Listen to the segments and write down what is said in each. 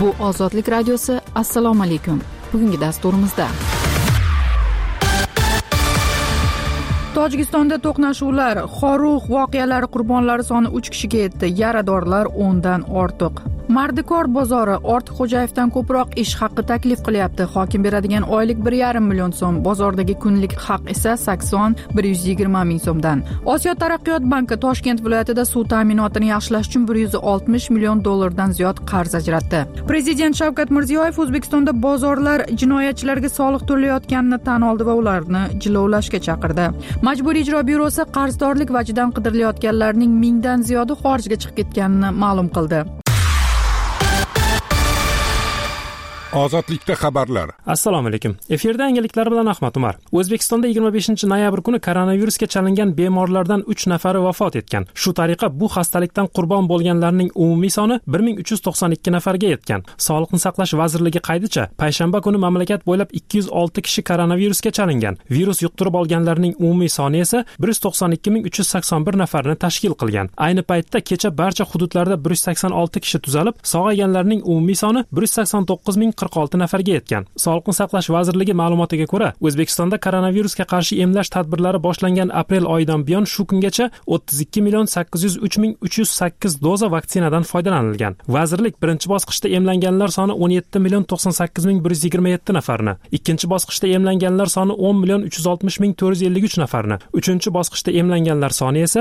Bu Ozodlik radiosi. Assalomu alaykum. Bugungi dasturimizda Tojikistonda to'qnashuvlar, Xorux voqealari qurbonlari soni 3 kishiga yetdi, yaradorlar 10 dan ortiq. Mardikor bozori Ortiqxo'jayevdan ko'proq ish haqqi taklif qilyapti. Hokim beradigan oylik 1,5 million so'm, bozordagi kunlik haq esa 80-120 ming so'mdan. Osiyo taraqqiyot banki Toshkent viloyatida suv ta'minotini yaxshilash uchun 160 million dollardan ziyod qarz ajratdi. Prezident Shavkat Mirziyoyev O'zbekistonda bozorlar jinoyatchilarga soliq to'layotganini tan oldi va ularni jilovlashga chaqirdi. Majburiy ijro byurosi qarzdorlik vajidan qidirilayotganlarning 1000 dan ziyodi xorijga chiqib ketganini ma'lum qildi. Ozodlikda xabarlar. Assalomu alaykum. Efirda yangiliklar bilan Ahmad Umar. O'zbekistonda 25-noyabr kuni koronavirusga chalingan bemorlardan 3 nafari vafot etgan. Shu tariqa bu xastalikdan qurbon bo'lganlarning umumiy soni 1392 nafarga yetgan. Sog'liqni saqlash vazirligi qaydicha, payshanba kuni mamlakat bo'ylab 206 kishi koronavirusga chalingan. Virus yuqtirib olganlarning umumiy soni esa 192381 nafarni tashkil qilgan. Ayni paytda kecha barcha hududlarda 186 kishi tuzalib, sog'ayganlarning umumiy soni 189,046 nafarga yetgan. Sog'liqni saqlash vazirligi ma'lumotiga ko'ra, O'zbekistonda koronavirusga qarshi emlash tadbirlari boshlangan aprel oyidan buyon shu kungacha 32,803,308 doza vaksinadan foydalanilgan. Vazirlik birinchi bosqichda emlanganlar soni 17,98,127 nafarni, ikkinchi bosqichda emlanganlar soni 10,360,453 nafarni, uchinchi bosqichda emlanganlar soni esa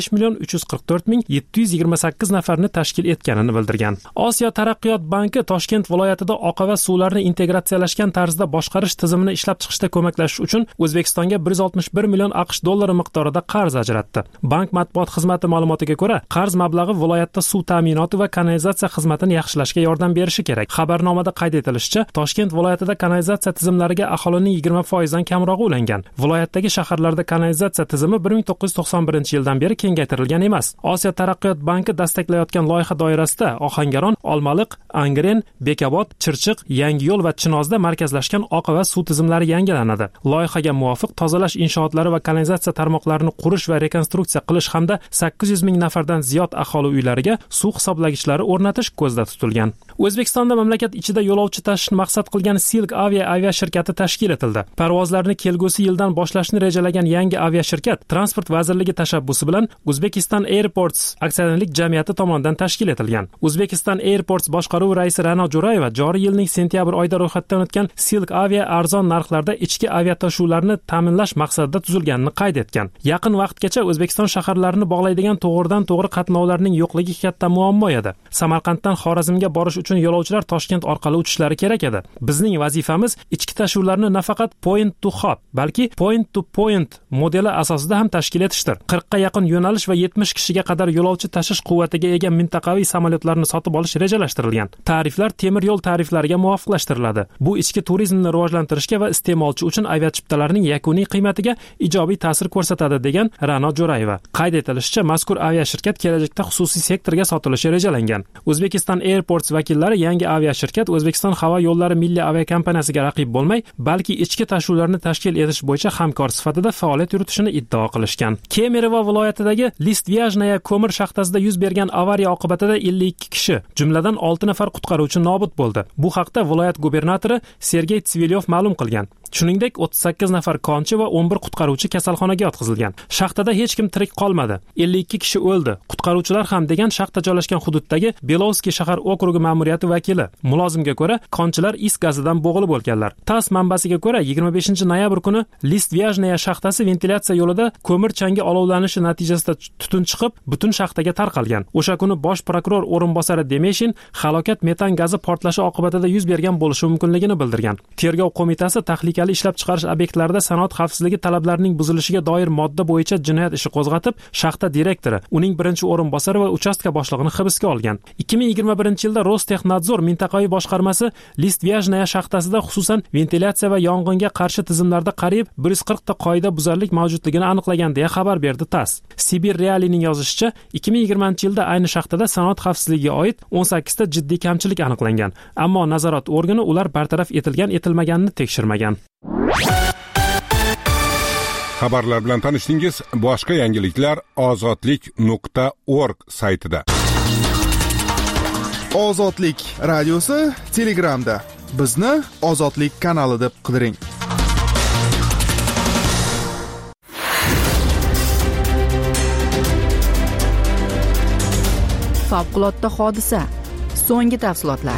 5,344,728 nafarni tashkil etganini bildirgan. Osiyo taraqqiyot banki Toshkent viloyatida oqava suvlarni integratsiyalashgan tarzda boshqarish tizimini ishlab chiqishda ko'maklashish uchun O'zbekistonga 161 million AQSh dollari miqdorida qarz ajratdi. Bank matbuot xizmati ma'lumotiga ko'ra, qarz mablag'i viloyatda suv ta'minoti va kanalizatsiya xizmatini yaxshilashga yordam berishi kerak. Xabarnomada qayd etilishicha, Toshkent viloyatida kanalizatsiya tizimlariga aholining 20% dan kamrog'i ulangan. Viloyatdagi shaharlarda kanalizatsiya tizimi 1991-yildan beri kengaytirilgan emas. Osiyo taraqqiyot banki dastaklayotgan loyiha doirasida Ohangaron, Olmaliq, Angren, Bekobod, Chirchiq, Yangiyo'l va Chinozda markazlashgan oqava suv tizimlari yangilanadi. Loyihaga muvofiq tozalash inshootlari va kanalizatsiya tarmoqlarini qurish va rekonstruksiya qilish hamda 800 ming nafardan ziyod aholi uylariga suv hisoblagichlari o'rnatish ko'zda tutilgan. O'zbekistonda mamlakat ichida yo'lovchi tashishni maqsad qilgan Silk aviashirkati tashkil etildi. Parvozlarni kelgusi yildan boshlashni rejalagan yangi aviashirkat Transport vazirligi tashabbusi bilan Uzbekistan Airports aksionerlik jamiyati tomonidan tashkil etilgan. Uzbekistan Airports boshqaruvi raisi Ra'no Jo'rayeva joriy yilning sentyabr oyida ro'yxatdan o'tgan Silk arzon narxlarda ichki aviatashuvlarni ta'minlash maqsadida tuzilganini qayd etgan. Yaqin vaqtgacha O'zbekiston shaharlarini bog'laydigan to'g'ridan-to'g'ri qatnovlarning yo'qligi katta muammo edi. Samarqanddan Xorazmga borish uchun yo'lovchilar Toshkent orqali uchishlari kerak edi. Bizning vazifamiz ichki tashuvlarni nafaqat point to hub, balki point to point modeli asosida ham tashkil etishdir. 40 ga yaqin yo'nalish va 70 kishiga qadar yo'lovchi tashish quvvatiga ega mintaqaviy samolyotlarni sotib olish rejalashtirilgan. Tariflar temir yo'l tariflariga muvofiqlashtiriladi. Bu ichki turizmni rivojlantirishga va iste'molchi uchun aviachiptalarning yakuniy qiymatiga ijobiy ta'sir ko'rsatadi, degan Ra'no Jo'rayeva. Qayd etilishicha, mazkur aviashirkat kelajakda xususiy sektorga sotilishi rejalangan. Uzbekistan Airports vakillari yangi aviashirkat O'zbekiston havo yo'llari milliy aviakompaniyasiga raqib bo'lmay, balki ichki tashuvlarni tashkil etish bo'yicha hamkor sifatida faoliyat yuritishini iddao qilishgan. Kemerovo viloyatidagi Listvyajnaya ko'mir shaxtasida yuz bergan avariya oqibatida 52 kishi, jumladan 6 nafar qutqaruvchi nobud bo'ldi. Bu haqda viloyat gubernatori Sergey Tsivelyov ma'lum qilgan. Shuningdek, 38 nafar konchi va 11 qutqaruvchi kasalxonaga yotqizilgan. Shaxtada hech kim tirik qolmadi. 52 kishi o'ldi. Qutqaruvchilar ham, degan shaxta joylashgan hududdagi Belovskiy shahar okrugi ma'muriyati vakili. Mulozimga ko'ra, konchilar is gazidan bo'g'ilib o'lganlar. TASS manbasiga ko'ra, 25-noyabr kuni Listvyajnaya shaxtasi ventilyatsiya yo'lida ko'mir changi olovlanishi natijasida tutun chiqib, butun shaxtaga tarqalgan. O'sha kuni bosh prokuror o'rinbosari Demeshin halokat metan gazi portlashi oqibatida yuz bergan bo'lishi mumkinligini bildirgan. Tergov qo'mitasi tahlika ishlab chiqarish obyektlarida sanoat xavfsizligi talablarining buzilishiga doir modda bo'yicha jinoyat ishi qo'zg'atib, shaxta direktori, uning birinchi o'rinbosari va uchastka boshlig'ini hibsga olgan. 2021-yilda Rostexnadzor mintaqaviy boshqarmasi Listvyajnaya shaxtasida xususan ventilyatsiya va yong'inga qarshi tizimlarda qariyb 140 ta qoida buzarlik mavjudligini aniqlagan deya xabar berdi TASS. Sibir Realining yozishicha, 2020-yilda ayni shaxtada sanoat xavfsizligiga oid 18 ta jiddiy kamchilik aniqlangan, ammo nazorat organi ular bartaraf etilgan-etilmaganini tekshirmagan. Xabarlar bilan tanishdingiz. Boshqa yangiliklar ozodlik.org saytida. Ozodlik radiosi Telegramda. Bizni Ozodlik kanali deb qidiring. Favqulodda hodisa. So'nggi tafsilotlar.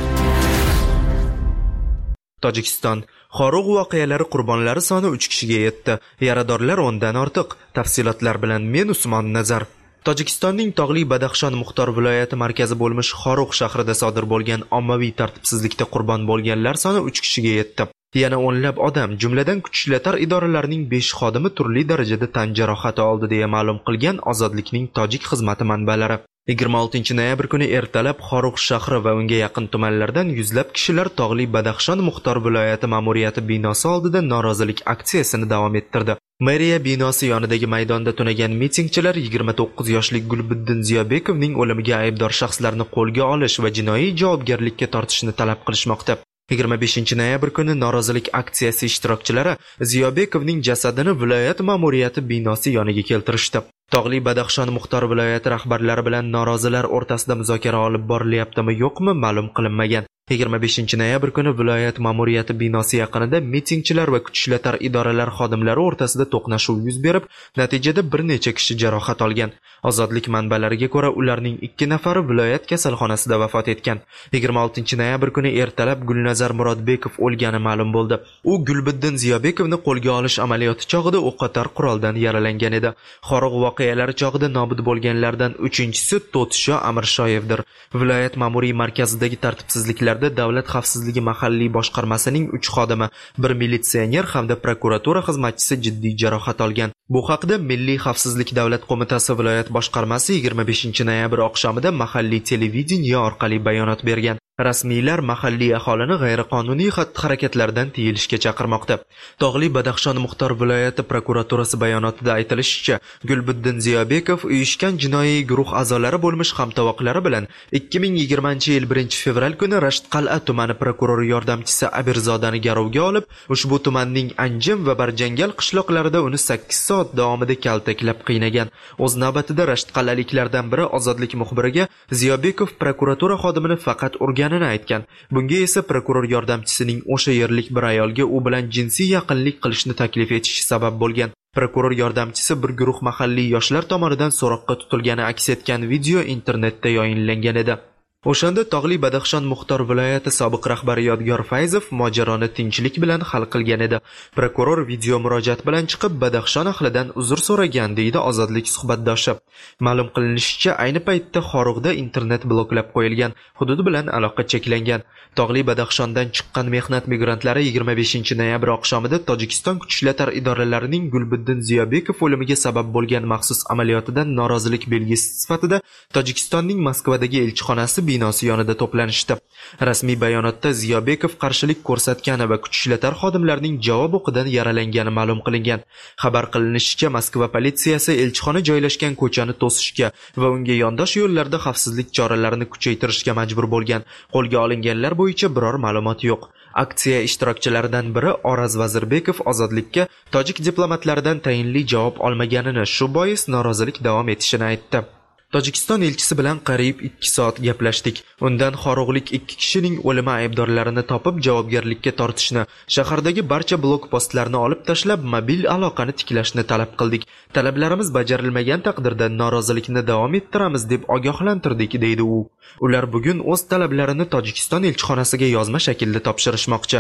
Tojikiston Xorug'u voqealari qurbonlari soni 3 kishiga yetdi. Yaradorlar 10 dan ortiq. Tafsilotlar bilan men Usmon Nazar. Tojikistonning tog'li Badaxshon Muxtor viloyati markazi bo'lmish Xorugʼ shahrida sodir bo'lgan ommaviy tartibsizlikda qurbon bo'lganlar soni 3 kishiga yetdi. Yana o'nlab odam, jumladan kuch ishlatar idoralarining 5 xodimi turli darajada tan jarohati oldi deya ma'lum qilgan Ozodlikning tojik xizmati manbalari. 26-noyabr kuni ertalab Xorugʼ shahri va unga yaqin tumanlardan yuzlab kishilar tog'li Badaxshon Muxtor viloyati ma'muriyati binosi oldida norozilik aksiyasini davom ettirdi. Meriya binosi yonidagi maydonda tunagan mitingchilar 29 yoshli Gulbuddin Ziyobekovning o'limiga aybdor shaxslarni qo'lga olish va jinoiy javobgarlikka tortishni talab qilishmoqda. 25-noyabr kuni norozilik aksiyasi ishtirokchilari Ziyobekovning jasadini viloyat ma'muriyati binosi yoniga keltirishdi. Tog'li Badaxshon Muxtor viloyati rahbarlari bilan norozilar o'rtasida muzokara olib borilyaptimi yo'qmi ma'lum qilinmagan. 25-noyabr kuni viloyat ma'muriyati binosi yaqinida mitingchilar va kuch ishlatar idoralar xodimlari o'rtasida to'qnashuv yuz berib, natijada bir necha kishi jarohat olgan. Ozodlik manbalariga ko'ra, ularning 2 nafari viloyat kasalxonasida vafot etgan. 26-noyabr kuni ertalab Gulnazar Murodbekov o'lgani ma'lum bo'ldi. U Gulbuddin Ziyobekovni qo'lga olish amaliyoti chog'ida o'qotar quroldan yaralangan edi. Xorugʼ voqealari chog'ida nobud bo'lganlardan 3-chisi To'tisho Amirshoyevdir. Viloyat ma'muriy markazidagi tartibsizliklar Davlat xavfsizligi mahalliy boshqarmasining 3 xodimi, 1 militsioner hamda prokuratura xizmatchisi jiddiy jarohat olgan. Bu haqda Milliy xavfsizlik davlat qo'mitasi viloyat boshqarmasi 25-noyabr oqshomida mahalliy televideniye orqali bayonot bergan. Rasmiylar mahalliy aholini g'ayriqonuniy xatti-harakatlardan tiyilishga chaqirmoqda. Tog'li Badaxshon Muxtor viloyati prokuraturasi bayonotida aytilishicha, Gulbuddin Ziyobekov uyushgan jinoiy guruh a'zolari bo'lmish hamtovoqlari bilan 2020-yil 1-fevral kuni Rasht Qal'a tumani prokurori yordamchisi Abirzodani garovga olib, ushbu tumanning Anjim va Barjangal qishloqlarida uni 8 soat davomida kaltaklab qiynagan. O'z navbatida Rasht Qal'aliklardan biri Ozodlik muxbiriga Ziyobekov prokuratura xodimini faqat urganini aytgan. Bunga esa prokuror yordamchisining o'sha yerlik bir ayolga u bilan jinsiy yaqinlik qilishni taklif etishi sabab bo'lgan. Prokuror yordamchisi bir guruh mahalliy yoshlar tomonidan so'roqqa tutilgani aks etgan video internetda yayinlangan edi. O'shanda Tog'li Badaxshon Muxtor viloyati sobiq rahbari Yodgor Fayzov mojaroni tinchlik bilan hal qilgan edi. Prokuror video murojaat bilan chiqib Badaxshon ahlidan uzr so'ragan, deydi Ozodlik suhbatdoshi. Ma'lum qilinishicha, ayni paytda Xorug'da internet bloklab qo'yilgan, hudud bilan aloqa cheklangan. Tog'li Badaxshondan chiqqan mehnat migrantlari 25-noyabr oqshomida Tojikiston kuch ishlatar idoralarining Gulbuddin Ziyobekov o'limiga sabab bo'lgan maxsus amaliyotidan norozilik belgisi sifatida Tojikistonning Moskvadagi elchixonasi binosi yonida to'planishdi. Rasmiy bayonotda Ziyobekov qarshilik ko'rsatgani va kuch ishlatar xodimlarining javob o'qidan yaralangani ma'lum qilingan. Xabar qilinishicha, Moskva politsiyasi elchixona joylashgan ko'chani to'sishga va unga yondosh yo'llarda xavfsizlik choralarini kuchaytirishga majbur bo'lgan. Qo'lga olinganlar bo'yicha biror ma'lumot yo'q. Aksiya ishtirokchilaridan biri Oraz Vazirbekov Ozodlikka tojik diplomatlaridan tayinli javob olmaganini, shu bois norozilik davom etishini aytdi. Tojikiston elchisi bilan qariyb 2 soat gaplashdik. Undan xorug'lik 2 kishining o'limi aybdorlarini topib javobgarlikka tortishni, shahardagi barcha blokpostlarni olib tashlab mobil aloqani tiklashni talab qildik. Talablarimiz bajarilmagan taqdirda norozilikni davom ettiramiz deb ogohlantirdik, deydi u. Ular bugun o'z talablarini Tojikiston elchixonasiga yozma shaklda topshirishmoqchi.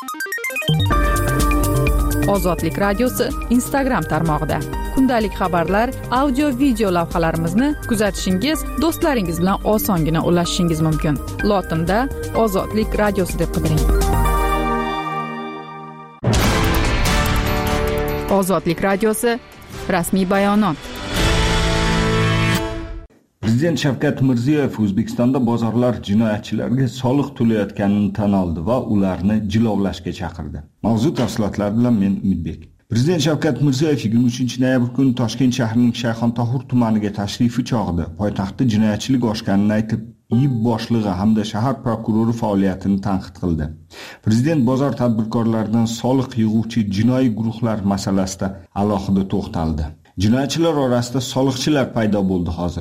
Ozodlik radiosi Instagram tarmog'ida kundalik xabarlar, audio video lavhalarimizni kuzatishingiz, do'stlaringiz bilan osongina ulashishingiz mumkin. Lotinda Ozodlik radiosi deb qidiring. Ozodlik radiosi rasmiy bayonot. Prezident Shavkat Mirziyoyev O'zbekistonda bozorlar jinoyatchilarga soliq to'layotganini tan oldi va ularni jilovlashga chaqirdi. Mavzu tafsilotlari bilan men Umidbek. Prezident Shavkat Mirziyoyev 23-noyabr kuni Toshkent shahrining Shayxontohur tumaniga tashrifi chog'ida poytaxtda jinoyatchilik oshganini aytib, IIB boshlig'i hamda shahar prokurori faoliyatini tanqid qildi. Prezident bozor tadbirkorlaridan soliq yig'uvchi jinoiy guruhlar masalasida alohida to'xtaldi. Jinoyatchilar orasida soliqchilar paydo bo'ldi hozir.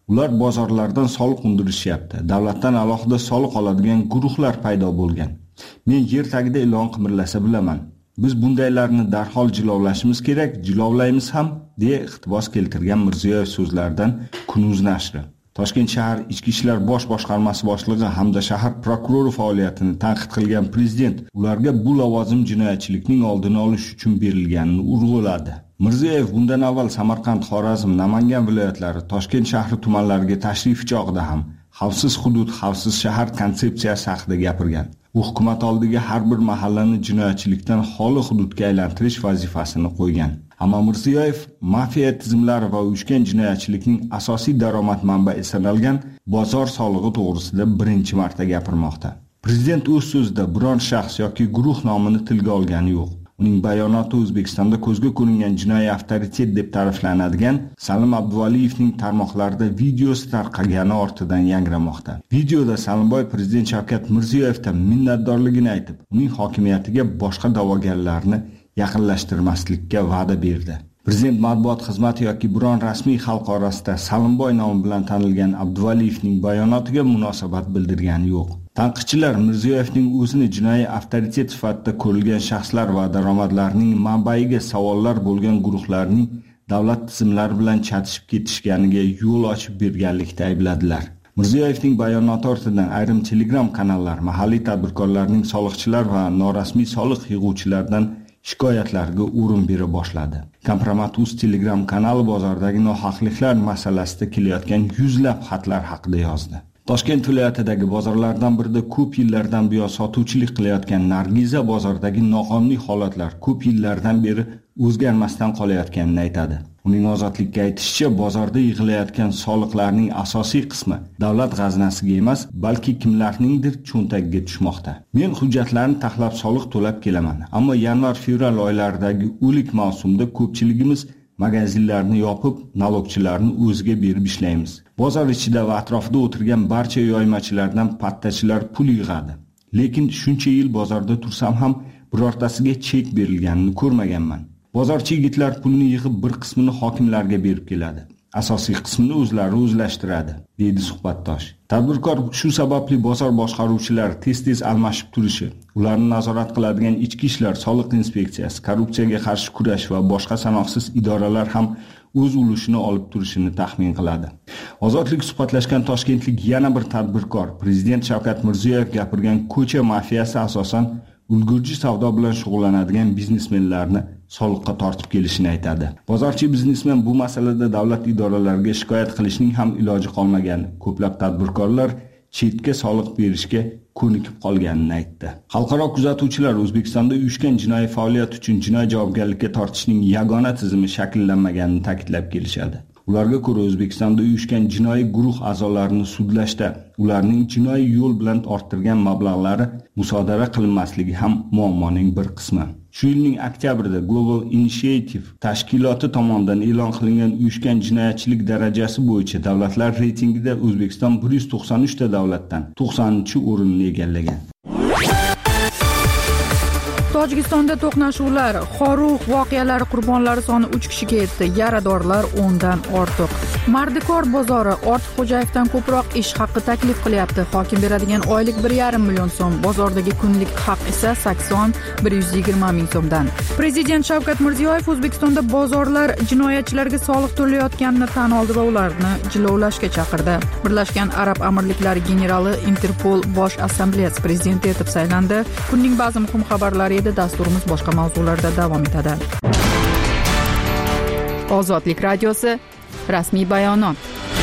Ular bozorlardan soliq undirishyapti. Davlatdan alohida soliq oladigan guruhlar paydo bo'lgan. Men yer tagida ilon qimirlasa bilaman. Biz bundaylarni darhol jilovlashimiz kerak, jilovlaymiz ham, deya iqtibos keltirgan Mirziyoyev so'zlaridan Kunuz nashri. Toshkent shahar Ichki ishlar bosh boshqarmasi boshlig'i hamda shahar prokurori faoliyatini tanqid qilgan prezident ularga bu lavozim jinoyatchilikning oldini olish uchun berilganini urg'uladi. Mirziyoyev bundan avval Samarqand, Xorazm, Namangan viloyatlari, Toshkent shahri tumanlariga tashrif chog'ida ham xavfsiz hudud, xavfsiz shahar konsepsiyasi haqida gapirgan. U hukumat oldiga har bir mahallani jinoyatchilikdan xoli hududga aylantirish vazifasini qo'ygan. Ammo Mirziyoyev mafiya tizimlari va uyushgan jinoyatchilikning asosiy daromad manbai sanalgan bozor solig'i to'g'risida birinchi marta gapirmoqda. Prezident o'z so'zida biron shaxs yoki guruh nomini tilga olgani yo'q. Uning bayonoti O'zbekistonda ko'zga ko'ringan jinoiy avtoritet deb ta'riflanadigan Salim Abduvaliyevning tarmoqlarida videosi tarqalgani ortidan yangramoqda. Videoda Salimboy prezident Shavkat Mirziyoyevdan minnatdorligini aytib, uning hokimiyatiga boshqa da'vogarlarni yaqinlashtirmaslikka va'da berdi. Prezident matbuot xizmati yoki biron rasmiy xalq orasida Salimboy nomi bilan tanilgan Abduvaliyevning bayonotiga munosabat bildirgani yo'q. Tanqidchilar Mirziyoyevning o'zini jinoiy avtoritet sifatida ko'rilgan shaxslar va daromadlarining manbaiga savollar bo'lgan guruhlarning davlat tizimlari bilan chatishib ketishganiga yo'l ochib berganlikda aybladilar. Mirziyoyevning bayonoti ortidan ayrim Telegram kanallar mahalliy tadbirkorlarning soliqchilar va norasmiy soliq yig'uvchilardan shikoyatlarga o'rin bera boshladi. Kompromat.uz Telegram kanali bozordagi nohaqliklar masalasida kelayotgan yuzlab xatlar haqida yozdi. Toshkent viloyatidagi bozorlardan birida ko'p yillardan buyon sotuvchilik qilayotgan Nargiza bozordagi noqonuniy holatlar ko'p yillardan beri o'zgarmasdan qolayotganini aytadi. Uning ozodlikka aytishicha, bozorda yig'ilayotgan soliqlarning asosiy qismi davlat g'aznasiga emas, balki kimlarningdir cho'ntagiga tushmoqda. Men hujjatlarni taxlab soliq to'lab kelaman, ammo yanvar-fevral oylaridagi o'lik mavsumda ko'pchiligimiz magazinlarni yopib, nalogchilarni o'ziga berib ishlaymiz. Bozor ichida va atrofida o'tirgan barcha yoymachilardan pattachilar pul yig'adi. Lekin shuncha yil bozorda tursam ham birortasiga chek berilganini ko'rmaganman. Bozorchi yigitlar pulni yig'ib bir qismini hokimlarga berib keladi. Asosiy qismini o'zlari o'zlashtiradi, deydi suhbatdosh. Tadbirkor shu sababli bozor boshqaruvchilari tez-tez almashib turishi, ularni nazorat qiladigan ichki ishlar, soliq inspeksiyasi, korrupsiyaga qarshi kurash va boshqa sanoqsiz idoralar ham o'z ulushini olib turishini taxmin qiladi. Ozodlik suhbatlashgan toshkentlik yana bir tadbirkor, prezident Shavkat Mirziyoyev gapirgan ko'cha mafiyasi asosan ulgurji savdo bilan shug'ullanadigan biznesmenlarni soliqqa tortib kelishini aytadi. Bozorchi biznesmen bu masalada davlat idoralariga shikoyat qilishning ham iloji qolmagan. Ko'plab tadbirkorlar chetga soliq berishga ko'nikib qolganini aytdi. Xalqaro kuzatuvchilar O'zbekistonda uyushgan jinoiy faoliyat uchun jinoiy javobgarlikka tortishning yagona tizimi shakllanmaganini ta'kidlab kelishadi. Ularga ko'ra O'zbekistonda uyushgan jinoiy guruh a'zolarini sudlashda ularning jinoiy yo'l bilan orttirgan mablag'lari musodara qilinmasligi ham muammoning bir qismi. Shu yilning oktyabrida Global Initiative tashkiloti tomonidan e'lon qilingan uyushgan jinoyatchilik darajasi bo'yicha davlatlar reytingida O'zbekiston 193 ta davlatdan 90-o'rinni egallagan. Tojikistonda to'qnashuvlar, Xorugh voqealari qurbonlari soni 3 kishiga yetdi, yaradorlar 10 dan ortiq. Mardikor bozori Ortiqxo'jayevdan ko'proq ish haqqi taklif qilyapti. Hokim beradigan oylik 1,5 million so'm, bozordagi kunlik haq esa 80-120 ming so'mdan. Prezident Shavkat Mirziyoyev O'zbekistonda bozorlar jinoyatchilarga soliq to'layotganini tan oldi va ularni jilovlashga chaqirdi. Birlashgan Arab Amirliklari generali Interpol bosh assambleyasi prezidenti etib saylandi. Kunning ba'zi muhim xabarlari edi. Dasturimiz boshqa mavzularda davom etadi. Ozodlik radiosi rasmiy bayonot.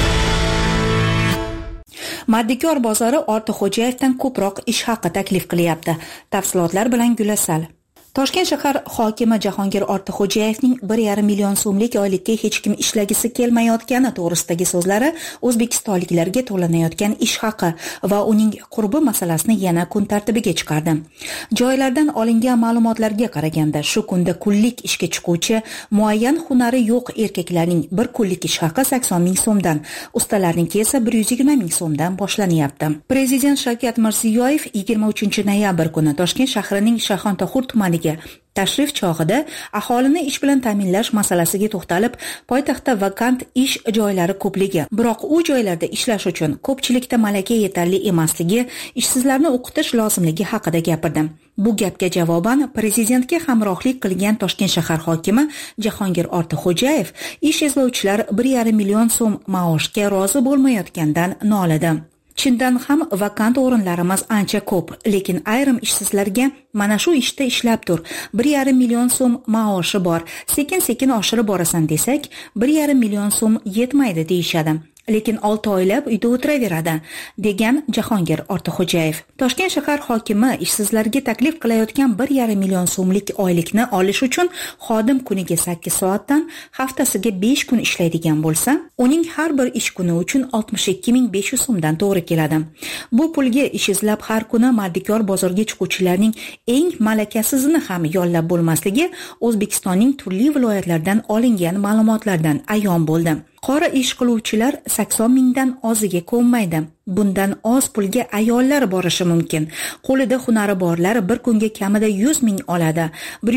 Mardikor bozori Ortiqxo'jayevdan ko'proq ish haqqi taklif qilyapti. Tafsilotlar bilan Gulasal. Toshkent shahar hokimi Jahongir Ortiqxo'jayevning 1,5 million so'mlik oylikka hech kim ishlagisi kelmayotgani to'g'risidagi so'zlari o'zbekistonliklarga to'lanayotgan ish haqi va uning qurbi masalasini yana kun tartibiga chiqardi. Joylardan olingan ma'lumotlarga qaraganda, shu kunda kunlik ishga chiquvchi muayyan hunari yo'q erkaklarning bir kunlik ish haqi 80 ming so'mdan, ustalarniki esa 120 ming so'mdan boshlanyapti. Prezident Shavkat Mirziyoyev 23 noyabr kuni Toshkent shahrining Shayxontohur tumaniga Tashrif chog'ida aholini ish bilan ta'minlash masalasiga to'xtalib, poytaxtda vakant ish joylari ko'pligi, biroq u joylarda ishlash uchun ko'pchilikda malaka yetarli emasligi, ishsizlarni o'qitish lozimligi haqida gapirdim. Bu gapga javoban prezidentga hamrohlik qilgan Toshkent shahar hokimi Jahongir Ortiqxo'jayev ish izlovchilar 1,5 million so'm maoshga rozi bo'lmayotgandan nolidi. Chindan ham vakant o'rinlarimiz ancha ko'p, lekin ayrim ishsizlarga mana shu ishda ishlab tur, 1,5 million so'm maoshi bor, sekin-sekin oshirib borasan desak, 1,5 million so'm yetmaydi deyishadi. Lekin 6 oylab uyda o'tiraveradi, degan Jahongir Ortiqxo'jayev. Toshkent shahar hokimi ishsizlarga taklif qilayotgan 1,5 million so'mlik oylikni olish uchun xodim kuniga 8 soatdan haftasiga 5 kun ishlaydigan bo'lsa, uning har bir ish kuni uchun 62,500 so'mdan to'g'ri keladi. Bu pulga ish izlab har kuni mardikor bozorga chiquvchilarning eng malakasizini ham yollab bo'lmasligi O'zbekistonning turli viloyatlaridan olingan ma'lumotlardan ayon bo'ldi. Qora ish qiluvchilar 80 mingdan oziga ko'nmaydi. Bundan oz pulga ayollar borishi mumkin. Qo'lida hunari borlar bir kunga kamida 100 ming oladi.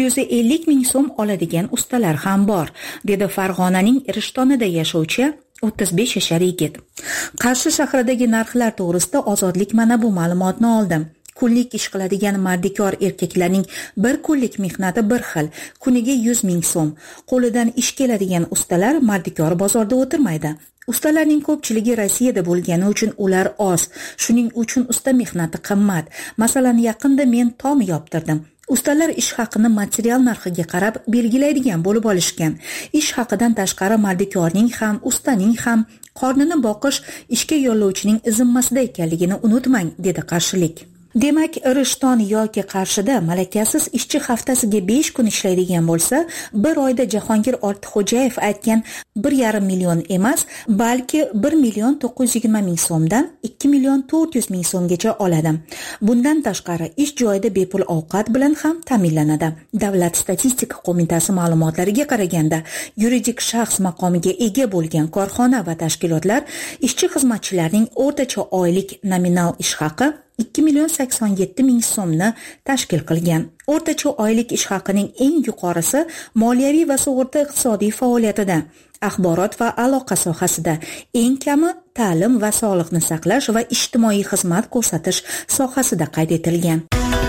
150 ming so'm oladigan ustalar ham bor, dedi Farg'onaning Rishtonida yashovchi 35 yashar yigit. Qarshi shahridagi narxlar to'g'risida Ozodlik mana bu ma'lumotni oldim. Kunlik ish qiladigan mardikor erkaklarning bir kunlik mehnati bir xil, kuniga 100 ming so'm. Qo'lidan ish keladigan ustalar mardikor bozorda o'tirmaydi. Ustalarning ko'pchiligi Rossiyada bo'lgani uchun ular oz. Shuning uchun usta mehnati qimmat. Masalan, yaqinda men tom yoptirdim. Ustalar ish haqini material narxiga qarab belgilaydigan bo'lib olishgan. Ish haqidan tashqari mardikorning ham, ustaning ham qornini boqish ishga yo'llovchining zimmasida ekanligini unutmang, dedi qarshilik. Demak, Rishton yoki Qarshida malakasiz ishchi haftasiga 5 kun ishlaydigan bo'lsa, bir oyda Jahongir Ortiqxo'jayev aytgan 1,5 million emas, balki 1 million 920 ming so'mdan 2 million 400 ming so'mgacha oladi. Bundan tashqari ish joyida bepul ovqat bilan ham ta'minlanadi. Davlat statistika qo'mitasi ma'lumotlariga qaraganda, yuridik shaxs maqomiga ega bo'lgan korxona va tashkilotlar ishchi xizmatchilarning o'rtacha oylik nominal ish haqi 2 million 87 ming so'mni tashkil qilgan. O'rtacha oylik ish haqining eng yuqorisi moliyaviy va sug'urta iqtisodiy faoliyatida, axborot va aloqa sohasida, eng kami ta'lim va sog'liqni saqlash va ijtimoiy xizmat ko'rsatish sohasida qayd etilgan.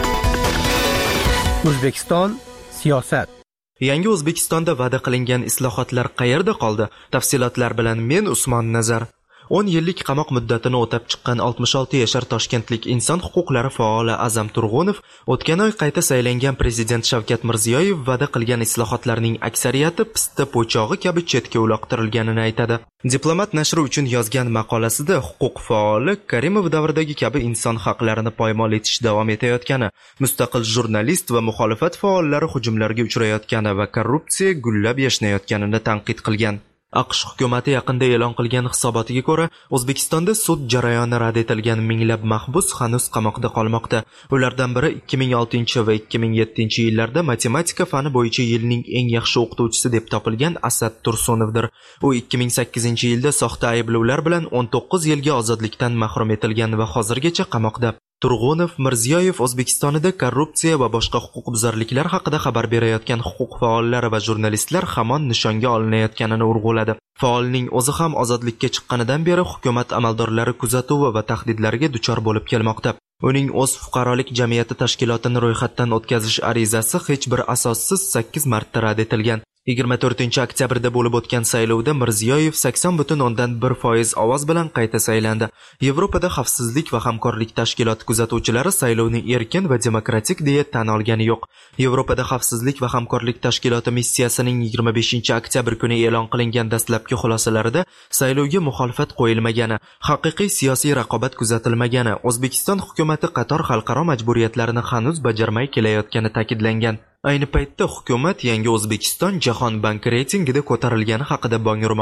O'zbekiston siyosat. Yangi O'zbekistonda va'da qilingan islohotlar qayerda qoldi? Tafsilotlar bilan men Usmon Nazar. 10 yillik qamoq muddatini o'tab chiqqan 66 yashar toshkentlik inson huquqlari faoli Azam Turg'unov o'tgan oy qayta saylangan prezident Shavkat Mirziyoyev va'da qilgan islohotlarning aksariyati pista po'chog'i kabi chetga uloqtirilganini aytadi. Diplomat nashri uchun yozgan maqolasida huquq faoli Karimov davridagi kabi inson haqlarini poymol etish davom etayotgani, mustaqil jurnalist va muxolifat faollari hujumlarga uchrayotgani va korrupsiya gullab yashnayotganini tanqid qilgan. AQSh hukumati yaqinda e'lon qilgan hisobotiga ko'ra, O'zbekistonda sud jarayoni rad etilgan minglab mahbus hanuz qamoqda qolmoqda. Ulardan biri 2006 va 2007 yillarda matematika fani bo'yicha yilning eng yaxshi o'qituvchisi deb topilgan Asad Tursunovdir. U 2008 yilda soxta ayblovlar bilan 19 yilga ozodlikdan mahrum etilgan va hozirgacha qamoqda. Turg'unov Mirziyoyev O'zbekistonida korrupsiya va boshqa huquqbuzarliklar haqida xabar berayotgan huquq faollari va jurnalistlar hamon nishonga olinayotganini urg'uladi. Faolning o'zi ham ozodlikka chiqqanidan beri hukumat amaldorlari kuzatuvi va tahdidlariga duchor bo'lib kelmoqda. Uning o'z fuqarolik jamiyati tashkilotini ro'yxatdan o'tkazish arizasi hech bir asossiz 8 marta rad etilgan. 24 oktyabrda bo'lib o'tgan saylovda Mirziyoyev 80,1% ovoz bilan qayta saylandi. Yevropada xavfsizlik va hamkorlik tashkiloti kuzatuvchilari saylovni erkin va demokratik deya tan olgani yo'q. Yevropada xavfsizlik va hamkorlik tashkiloti missiyasining 25 oktyabr kuni e'lon qilingan dastlabki xulosalarida saylovga muxolifat qo'yilmagani, haqiqiy siyosiy raqobat kuzatilmagani, O'zbekiston hukumati qator xalqaro majburiyatlarini hanuz bajarmay kelayotgani ta'kidlangan. Ayni paytda hukumat Yangi O'zbekiston Jahon banki reytingida ko'tarilgani haqida bong urmoqda.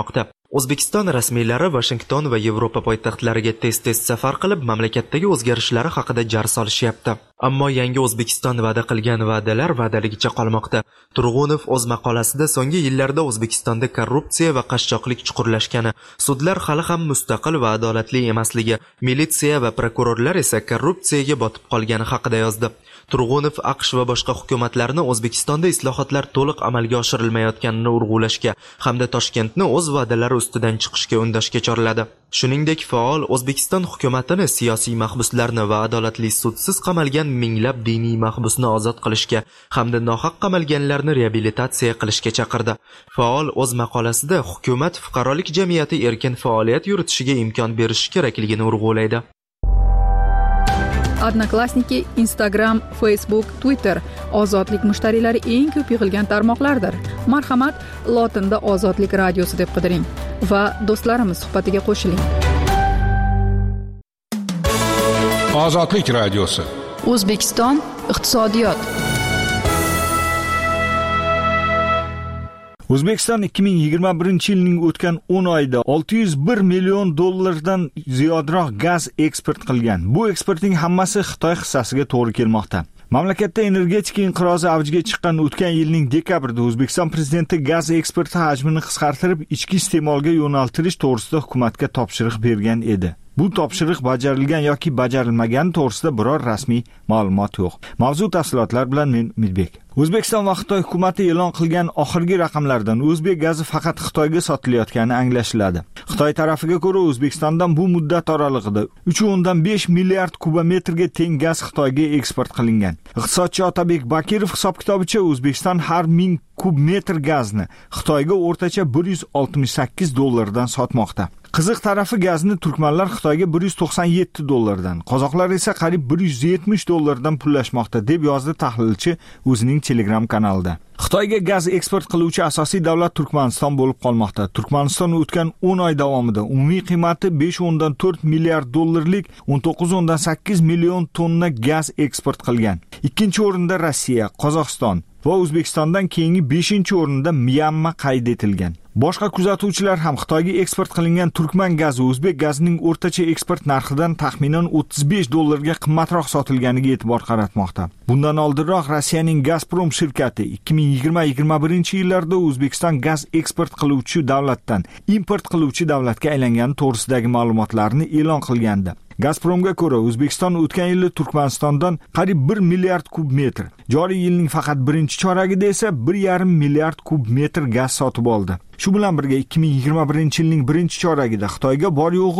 O'zbekiston rasmiylari Washington va Yevropa poytaxtlariga tez-tez safar qilib, mamlakatdagi o'zgarishlar haqida jar solishyapti. Ammo yangi O'zbekiston va'da qilgan va'dalar va'daligicha qolmoqda. Turg'unov o'z maqolasida so'nggi yillarda O'zbekistonda korrupsiya va qashshoqlik chuqurlashgani, sudlar hali ham mustaqil va adolatli emasligi, militsiya va prokurorlar esa korrupsiyaga botib qolgani haqida yozdi. Turg'unov AQSh va boshqa hukumatlarni O'zbekistonda islohotlar to'liq amalga oshirilmayotganini urg'ulashga hamda Toshkentni o'z va'dalari ustidan chiqishga undashga chorladi. Shuningdek, faol O'zbekiston hukumatini siyosiy mahbuslarni va adolatli sudsiz qamalgan minglab diniy mahbusni ozod qilishga hamda nohaq qamalganlarni reabilitatsiya qilishga chaqirdi. Faol o'z maqolasida hukumat fuqarolik jamiyati erkin faoliyat yuritishiga imkon berishi kerakligini urg'ulaydi. Odnoklassniki, Instagram, Facebook, Twitter ozodlik mushtariylari eng ko'p yig'ilgan tarmoqlardir. Marhamat, lotinda Ozodlik radiosi deb qidiring va do'stlarimiz suhbatiga qo'shiling. Ozodlik radiosi. O'zbekiston iqtisodiyot. O'zbekiston 2021-yilning o'tgan 10 oyida 601 million dollardan ziyodroq gaz eksport qilgan. Bu eksportning hammasi Xitoy hissasiga to'g'ri kelmoqda. Mamlakatda energetika inqirozi avjiga chiqqan o'tgan yilning dekabrida O'zbekiston prezidenti gaz eksporti hajmini qisqartirib, ichki iste'molga yo'naltirish to'g'risida hukumatga topshiriq bergan edi. Bu topshiriq bajarilgan yoki bajarilmagani to'g'risida biror rasmiy ma'lumot yo'q. Mavzu tafsilotlar bilan men Umidbek. O'zbekiston va Xitoy hukumati e'lon qilgan oxirgi raqamlardan o'zbek gazi faqat Xitoyga sotilayotgani anglashiladi. Xitoy tarafiga ko'ra, O'zbekistondan bu muddat oralig'ida 3.5 milliard kubometrga teng gaz Xitoyga eksport qilingan. Iqtisodchi Otabek Bakirov hisob-kitobicha O'zbekiston har 1000 kub metr gazni Xitoyga o'rtacha $168 sotmoqda. Qiziq tarafi gazni turkmanlar Xitoyga $197, qozoqlar esa qariyb $170 pullashmoqda deb yozdi tahlilchi o'zining Telegram kanalida. Xitoyga gaz eksport qiluvchi asosiy davlat Turkmaniston bo'lib qolmoqda. Turkmaniston o'tgan 10 oy davomida umumiy qiymati $5.4 milliard dollarlik 19.8 million tonna gaz eksport qilgan. Ikkinchi o'rinda Rossiya, Qozog'iston va O'zbekistondan keyingi 5-o'rinda Myanma qayd etilgan. Boshqa kuzatuvchilar ham Xitoyga eksport qilingan turkman gazi o'zbek gazining o'rtacha eksport narxidan taxminan $35 ga qimmatroq sotilganiga e'tibor qaratmoqda. Bundan oldinroq Rossiyaning Gazprom shirkati 2020-21 yillarda O'zbekiston gaz eksport qiluvchi davlatdan import qiluvchi davlatga aylangani to'g'risidagi ma'lumotlarni e'lon qilgandi. Gazpromga ko'ra, O'zbekiston o'tgan yili Turkmanistondan qariyb 1 milliard kub metr, joriy yilning faqat birinchi choragida esa 1,5 milliard kub metr gaz sotib oldi. Shu bilan birga 2021-yilning birinchi choragida Xitoyga bor yo'g'i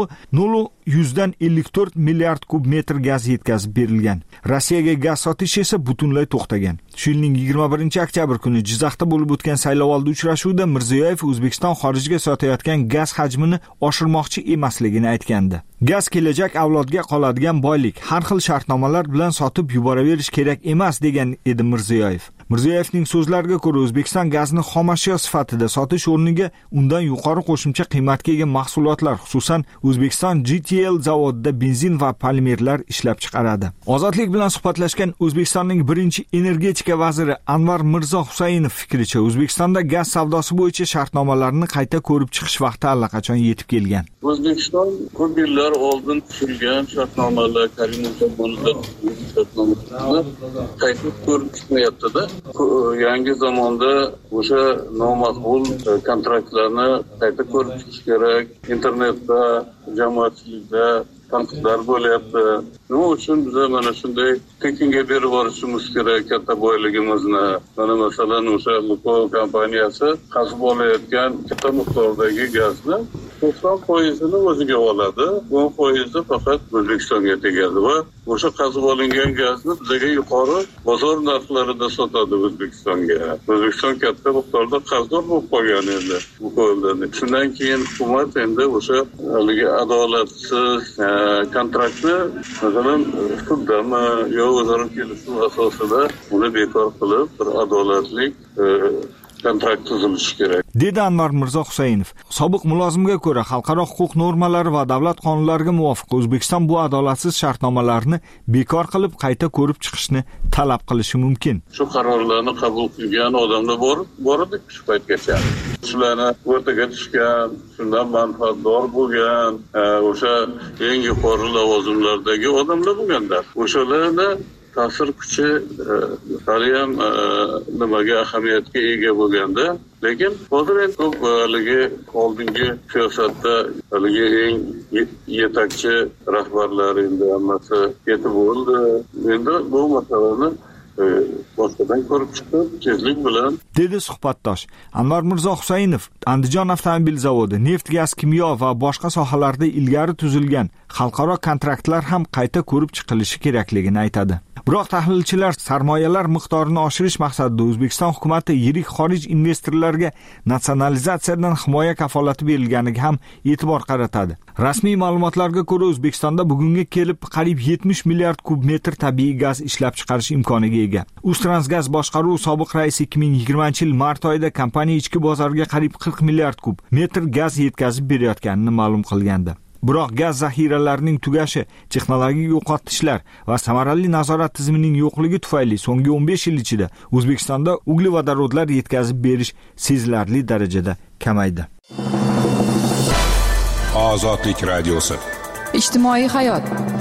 0,54 milliard kub metr gaz yetkazib berilgan. Rossiyaga gaz sotish esa butunlay to'xtagan. Shu yilning 21-oktyabr kuni Jizzaxda bo'lib o'tgan saylovoldi uchrashuvida Mirziyoyev O'zbekiston xorijga sotayotgan gaz hajmini oshirmoqchi emasligini aytgandi. Gaz kelajak avlodga qoladigan boylik, har xil shartnomalar bilan sotib yuboraverish kerak emas degan edi Mirziyoyev. Mirziyoyevning so'zlariga ko'ra, O'zbekiston gazni xomashyo sifatida sotish o'rniga undan yuqori qo'shimcha qiymatga ega mahsulotlar, xususan O'zbekiston GTL zavodida benzin va polimerlar ishlab chiqaradi. Ozodlik bilan suhbatlashgan O'zbekistonning birinchi energetika vaziri Anvar Mirzo Husaynov fikricha, O'zbekistonda gaz savdosi bo'yicha shartnomalarni qayta ko'rib chiqish vaqti allaqachon yetib kelgan. O'zbekiston ko'p yillar oldin tuzilgan shartnomalar, qayta ko'rib chiqmayapti-da. Yangi zamonda o'sha nomaqbul kontraktlarni qayta ko'rib chiqish kerak. Internetda, jamoatchilikda tanqidlar bo'lyapti. Nima uchun biz mana shunday tekinga berib borishimiz kerak katta boyligimizni? Mana masalan o'sha Lukoil kompaniyasi qazib olayotgan katta miqdordagi gazni 90% o'ziga oladi. 10% faqat O'zbekistonga tegadi va o'sha qazib olingan gazni bizga yuqori bozor narxlarida sotadi O'zbekistonga. O'zbekiston katta miqdorda qarzdor bo'lib qolgan endi bu ko'ldan. Shundan keyin hukumat endi o'sha haligi adolatsiz kontraktni masalan suddami yo o'zaro kelishuv asosida uni bekor qilib bir adolatli kontrakt tuzilishi kerak, dedi Anvar Mirzo Husaynov. Sobiq mulozimga ko'ra, xalqaro huquq normalari va davlat qonunlariga muvofiq O'zbekiston bu adolatsiz shartnomalarni bekor qilib qayta ko'rib chiqishni talab qilishi mumkin. Shu qarorlarni qabul qilgan odamlar bor edi shu paytgacha. Shularni o'rtaga tushgan, shundan manfaatdor bo'lgan, o'sha eng yuqori lavozimlardagi odamlar bo'lganlar. O'shalarni ta'sir kuchi haliyam nimaga ahamiyatga ega bo'lganda, lekin hozir endi ko'p oldingi siyosatda eng yetakchi rahbarlar endi hammasi yetib bo'ldi. Endi bu masalani boshqadan ko'rib chiqib, tezlik bilan, dedi suhbatdosh. Anvar Mirzo Husaynov Andijon avtomobil zavodi, neft, gaz, kimyo va boshqa sohalarda ilgari tuzilgan xalqaro kontraktlar ham qayta ko'rib chiqilishi kerakligini aytadi. Biroq tahlilchilar sarmoyalar miqdorini oshirish maqsadida O'zbekiston hukumatı yirik xorij investorlarga natsionalizatsiyadan himoya kafolati berilganiga ham e'tibor qaratadi. Rasmiy ma'lumotlarga ko'ra, O'zbekistonda bugunga kelib qariyb 70 milliard kub metr tabiiy gaz ishlab chiqarish imkoniga ega. Uztransgaz boshqaruvi sobiq raisi 2020-yil mart oyida kompaniya ichki bozorga qariyb 40 milliard kub metr gaz yetkazib berayotganini ma'lum qilgandi. Biroq gaz zaxiralarining tugashi, texnologik yo'qotishlar va samarali nazorat tizimining yo'qligi tufayli so'nggi 15 yil ichida O'zbekistonda uglevodorodlar yetkazib berish sezilarli darajada kamaydi. Ozodlik radiosi. Ijtimoiy hayot.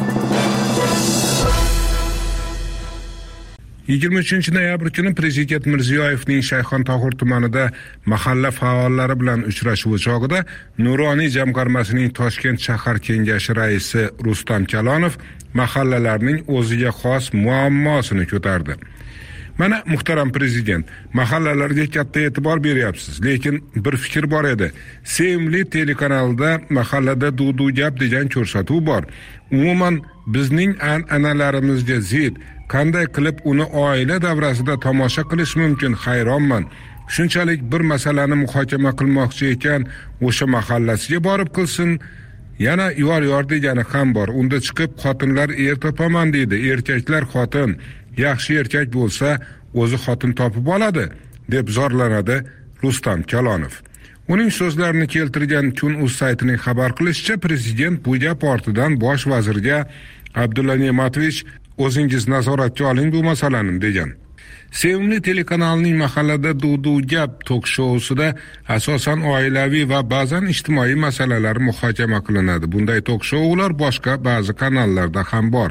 23 noyabr kuni Prezident Mirziyoyevning Shayxontohur tumanida mahalla faollari bilan uchrashuvi chog'ida Nuroniy jamg'armasining Toshkent shahar kengashi raisi Rustam Kalonov mahallalarning o'ziga xos muammosini ko'tardi. Mana muhtaram prezident, mahallalarga katta e'tibor beryapsiz, lekin bir fikr bor edi. Sevimli telekanalda mahallada duv-duv gap degan ko'rsatuv bor. Umuman bizning an'analarimizga zid. Qanday qilib uni oila davrasida tomosha qilish mumkin, hayronman. Shunchalik bir masalani muhokama qilmoqchi ekan, o'sha mahallasiga borib qilsin. Yana yor degani ham bor. Unda chiqib xotinlar er topaman deydi, erkaklar xotin. Yaxshi erkak bo'lsa, o'zi xotin topib oladi, deb zorlanadi Rustam Kalonov. Uning so'zlarini keltirgan Kun.uz saytining xabar qilishicha, prezident bu gap ortidan bosh vazirga Abdulla Ne'matovich o'zingiz nazoratga oling bu masalani degan. Sevimli telekanalining mahallada duv-duv gap tok-shousida asosan oilaviy va ba'zan ijtimoiy masalalar muhokama qilinadi. Bunday tok-shoular boshqa ba'zi kanallarda ham bor.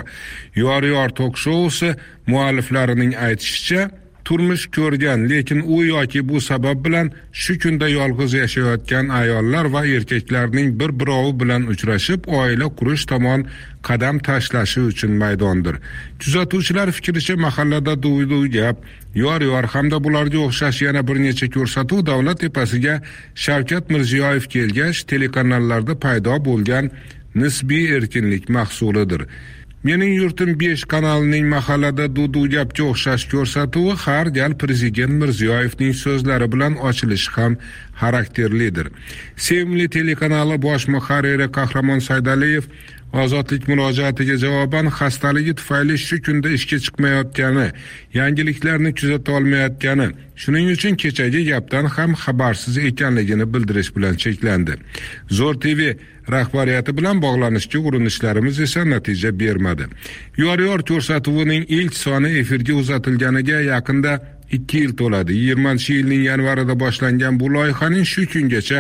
Yor tok-shousi mualliflarining aytishicha, turmush ko'rgan, lekin u yoki bu sabab bilan shu kunda yolg'iz yashayotgan ayollar va erkaklarning bir-birovi bilan uchrashib, oila qurish tomon qadam tashlashi uchun maydondir. Kuzatuvchilar fikricha, mahallada duv-duv gap, yor hamda bularga o'xshash yana bir necha ko'rsatuv davlat tepasiga Shavkat Mirziyoyev kelgach telekanallarda paydo bo'lgan nisbiy erkinlik mahsulidir. Mening yurtim 5 kanalining mahallada duv-duv gapga o'xshash ko'rsatuvi har gal prezident Mirziyoyevning so'zlari bilan ochilishi ham xarakterlidir. Sevimli telekanali bosh muharriri Qahramon Saydaliyev Ozodlik murojaatiga javoban xastaligi tufayli shu kunda ishga chiqmayotgani, yangiliklarni kuzata olmayotgani, shuning uchun kechagi gapdan ham xabarsiz ekanligini bildirish bilan cheklandi. Zo'r TV rahbariyati bilan bog'lanishga urinishlarimiz esa natija bermadi. Yor ko'rsatuvining ilk soni efirga uzatilganiga yaqinda 2 yil to'ladi. 20-yilning yanvarida boshlangan bu loyihaning shu kungacha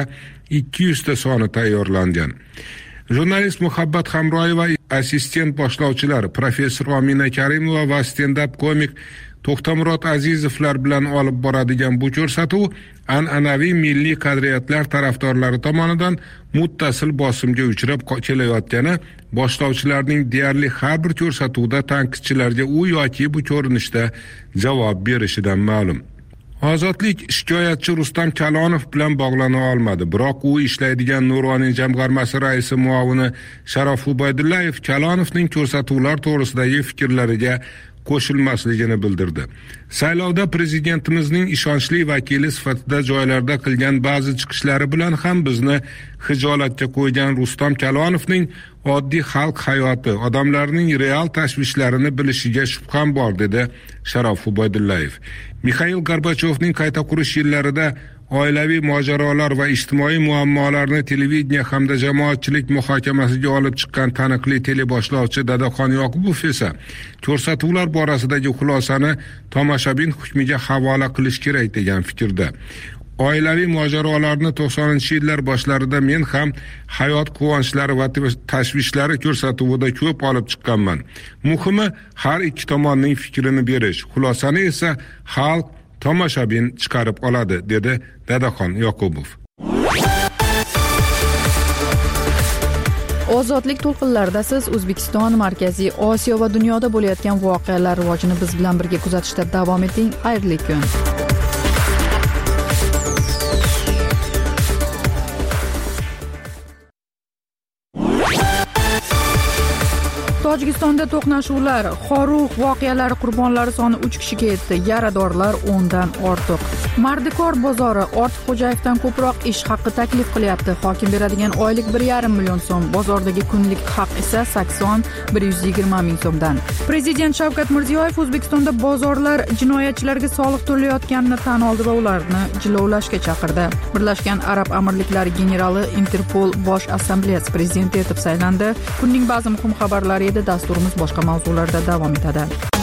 200 ta soni tayyorlangan. Jurnalist Muhabbat Hamroyeva, assistent boshlovchilar professor Omina Karimova va stand-up komik To'xtamurod Azizovlar bilan olib boradigan bu ko'rsatuv an'anaviy milliy qadriyatlar tarafdorlari tomonidan muttasil bosimga uchrab kelayotgani boshlovchilarning deyarli har bir ko'rsatuvda tanqidchilarga u yoki bu ko'rinishda javob berishidan ma'lum. Ozodlik shikoyatchi Rustam Kalonov bilan bog'lana olmadi, biroq u ishlaydigan Nuroniy jamg'armasi raisi muavini Sharof Ubaydullayev Kalonovning ko'rsatuvlar to'g'risidagi fikrlariga qo'shilmasligini bildirdi. Saylovda prezidentimizning ishonchli vakili sifatida joylarda qilgan ba'zi chiqishlari bilan ham bizni xijolatga qo'ygan Rustam Kalonovning oddiy xalq hayoti, odamlarning real tashvishlarini bilishiga shubham bor, dedi Sharof Ubaydullayev. Mikhail Gorbachyovning qayta qurish yillarida oilaviy mojarolar va ijtimoiy muammolarni televideniya hamda jamoatchilik muhokamasiga olib chiqqan taniqli teleboshlovchi Dadaxon Yoqubov esa ko'rsatuvlar borasidagi xulosani tomoshabin hukmiga havola qilish kerak degan fikrda. Oilaviy mojarolarni 90-yillar boshlarida men ham hayot quvonchlari va tashvishlari ko'rsatuvida ko'p olib chiqqanman. Muhimi har ikki tomonning fikrini berish, xulosani esa xalq tomoshabin chiqarib oladi, dedi Dadaxon Yoqubov. Ozodlik to'lqinlarida siz O'zbekiston, Markaziy Osiyo va dunyoda bo'layotgan voqealar rivojini biz bilan birga kuzatishda davom eting. Xayrli kun. Tojikistonda to'qnashuvlar, Xorug voqealari qurbonlari soni 3 kishiga yetdi, yaradorlar 10 dan ortiq. Mardikor bozori Ortiqxo'jayevdan ko'proq ish haqqi taklif qilyapti. Hokim beradigan oylik 1,5 million so'm, bozordagi kunlik haq esa 80-120 ming so'mdan. Prezident Shavkat Mirziyoyev O'zbekistonda bozorlar jinoyatchilarga soliq to'layotganini tan oldi va ularni jilovlashga chaqirdi. Birlashgan Arab Amirliklari generali Interpol bosh assambleyasi prezidenti etib saylandi. Kunning ba'zi muhim xabarlari edi. Dasturimiz boshqa mavzularda davom etadi.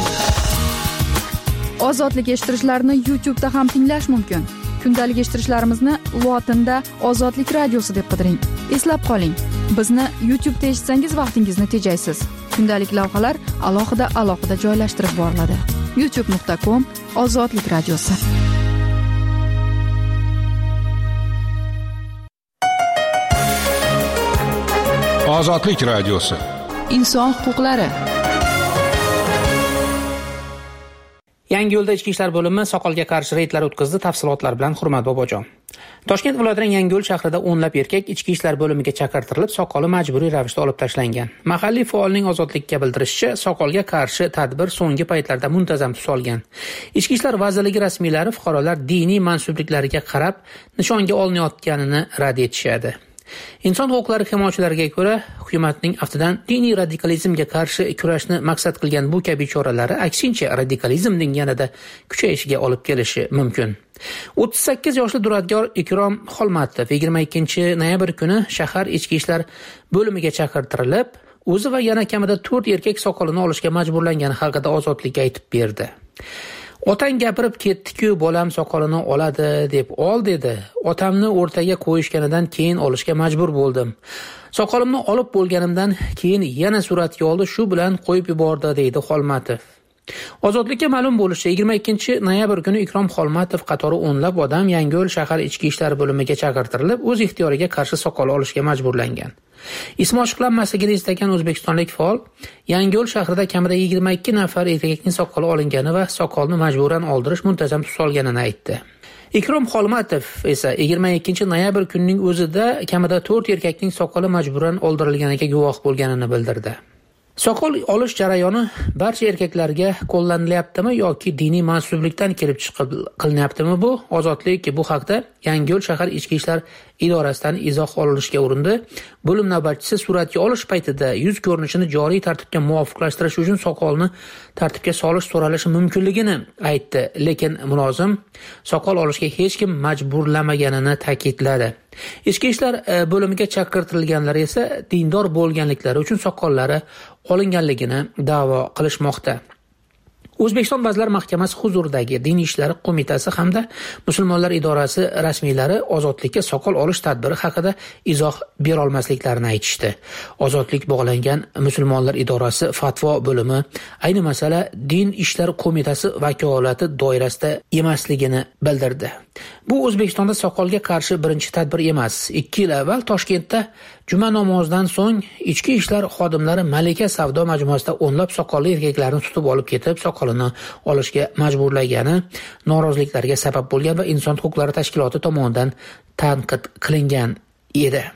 Ozodlik eshittirishlarni YouTube'da ham tinglash mumkin. Kundalik eshittirishlarimizni lotinda Ozodlik radiosi deb qidiring. Eslab qoling, bizni YouTube'da eshitsangiz vaqtingizni tejaysiz. Kundalik lavhalar alohida joylashtirib boriladi. youtube.com/Ozodlik radiosi. Ozodlik radiosi. Inson huquqlari. Yangiyo'lda Ichki ishlar bo'limi soqolga qarshi reydlar o'tkazdi. Tafsilotlar bilan Hurmat Bobojon. Toshkent viloyatining Yangiyo'l shahrida o'nlab erkak Ichki ishlar bo'limiga chaqirtirilib, soqoli majburiy ravishda olib tashlangan. Mahalliy faolning Ozodlikka bildirishicha, soqolga qarshi tadbir so'nggi paytlarda muntazam tus olgan. Ichki ishlar vazirligi rasmiylari fuqarolar diniy mansubliklariga qarab nishonga olinayotganini rad etishadi. Inson huquqlari himoyachilariga ko'ra, hukumatning aftidan diniy radikalizmga qarshi kurashni maqsad qilgan bu kabi choralari aksincha radikalizmning yanada kuchayishiga olib kelishi mumkin. 38 yoshli duradgor Ikrom Xolmatov 22 noyabr kuni shahar ichki ishlar bo'limiga chaqirtirilib, o'zi va yana kamida 4 erkak soqolini olishga majburlangani haqida Ozodlikka aytib berdi. Otang gapirib ketdi-ku, bolam soqolini oladi deb ol dedi. Otamni o'rtaga qo'yishganidan keyin olishga majbur bo'ldim. Soqolimni olib bo'lganimdan keyin yana suratga oldi, shu bilan qo'yib yubordi, deydi Xolmatov. Ozodlikka ma'lum bo'lishicha, 22 noyabr kuni Ikrom Xolmatov qatori o'nlab odam Yangiyo'l shahar ichki ishlar bo'limiga chaqirtirilib, o'z ixtiyoriga qarshi soqol olishga majburlangan. Ismi ochiqlanmasligini istagan o'zbekistonlik faol Yangiyo'l shahrida kamida 22 nafar erkakning soqoli olingani va soqolni majburan oldirish muntazam tus olganini aytdi. Ikrom Xolmatov esa 22 noyabr kunining o'zida kamida 4 erkakning soqoli majburan oldirilganiga guvoh bo'lganini bildirdi. Soqol olish jarayoni barcha erkaklarga qo'llanilyaptimi yoki diniy mansublikdan kelib chiqib qilinyaptimi bu? Ozodlik bu haqda Yangiyo'l shahar ichki ishlar idorasidan izoh olishga urindi. Bo'lim navbatchisi suratga olish paytida yuz ko'rinishini joriy tartibga muvofiqlashtirish uchun soqolni tartibga solish so'ralishi mumkinligini aytdi, lekin mulozim soqol olishga hech kim majburlamaganini ta'kidladi. Ichki ishlar bo'limiga chaqirtirilganlar esa dindor bo'lganliklari uchun soqollari olinganligini da'vo qilishmoqda. O'zbekiston Vazirlar Mahkamasi huzuridagi Diniy ishlar qo'mitasi hamda Musulmonlar idorasi rasmiylari ozodlikka soqol olish tadbiri haqida izoh bera olmasliklarini aytishdi. Ozodlik bog'langan Musulmonlar idorasi fatvo bo'limi ayni masala Din ishlar qo'mitasi vakolati doirasida emasligini bildirdi. Bu O'zbekistonda soqolga qarshi birinchi tadbir emas. 2 yil avval Toshkentda juma namozidan so'ng ichki ishlar xodimlari Malika savdo majmuasida o'nlab soqolli erkaklarni tutib olib ketib, soqolini olishga majburlagani noroziliklarga sabab bo'lgan va inson huquqlari tashkiloti tomonidan tanqid qilingan edi.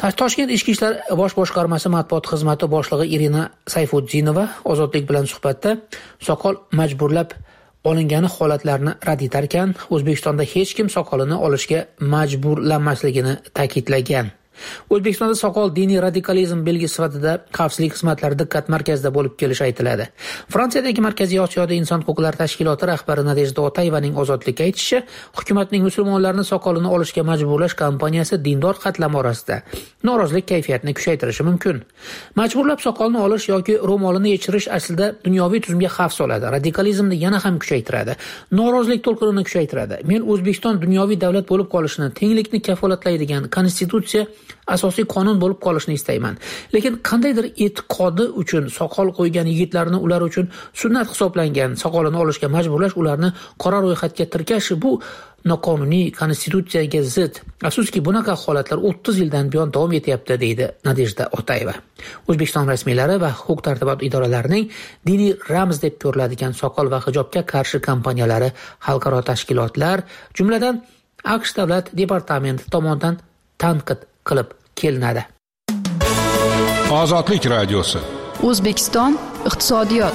Toshkent ichki ishlar bosh boshqarmasi matbuot xizmati boshlig'i Irina Sayfuddinova ozodlik bilan suhbatda soqol majburlab olingani holatlarni rad etarkan, O'zbekistonda hech kim soqolini olishga majburlanmasligini ta'kidlagan. O'zbekistonda soqol diniy radikalizm belgisi sifatida xavfsizlik xizmatlari diqqat markazida bo'lib kelishi aytiladi. Fransiyadagi Markaziy Osiyoda inson huquqlari tashkiloti rahbari Nadejda Otayevaning ozodlikka aytishicha, hukumatning musulmonlarni soqolini olishga majburlash kampaniyasi dindor qatlam orasida norozilik kayfiyatini kuchaytirishi mumkin. Majburlab soqolni olish yoki ro'molini yechirish aslida dunyoviy tuzumga xavf soladi, radikalizmni yana ham kuchaytiradi, norozilik to'lqinini kuchaytiradi. Men O'zbekiston dunyoviy davlat bo'lib qolishini, tenglikni kafolatlaydigan konstitutsiya asosiy qonun bo'lib qolishni istayman. Lekin qandaydir e'tiqodi uchun soqol qo'ygan yigitlarni ular uchun sunnat hisoblangan soqolini olishga majburlash, ularni qora ro'yxatga tirkash bu noqonuniy, konstitutsiyaga zid. Afsuski bunaqa holatlar 30 yildan buyon davom etyapti, deydi Nadejda Otayeva. O'zbekiston rasmiylari va huquq-tartibot idoralarining diniy ramz deb ko'riladigan soqol va hijobga qarshi kampaniyalari xalqaro tashkilotlar, jumladan AQSh davlat departamenti tomonidan tanqid qilib kelinadi. Ozodlik radiosi. O'zbekiston iqtisodiyot.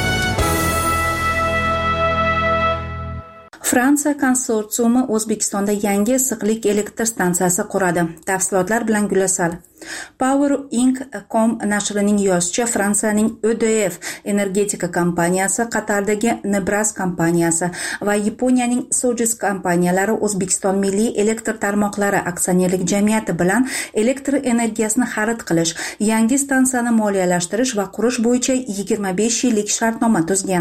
Fransiya konsorsiumi O'zbekistonda yangi issiqlik elektr stansiyasi quradi. Tafsilotlar bilan Gulasal. Power Inc.com nashrining yozishicha, Fransiyaning EDF energetika kompaniyasi, Qatardagi Nebras kompaniyasi va Yaponiyaning Sojus kompaniyalari O'zbekiston Milliy elektr tarmoqlari aksionerlik jamiyati bilan elektr energiyasini xarid qilish, yangi stansiyani moliyalashtirish va qurish bo'yicha 25 yillik shartnoma tuzgan.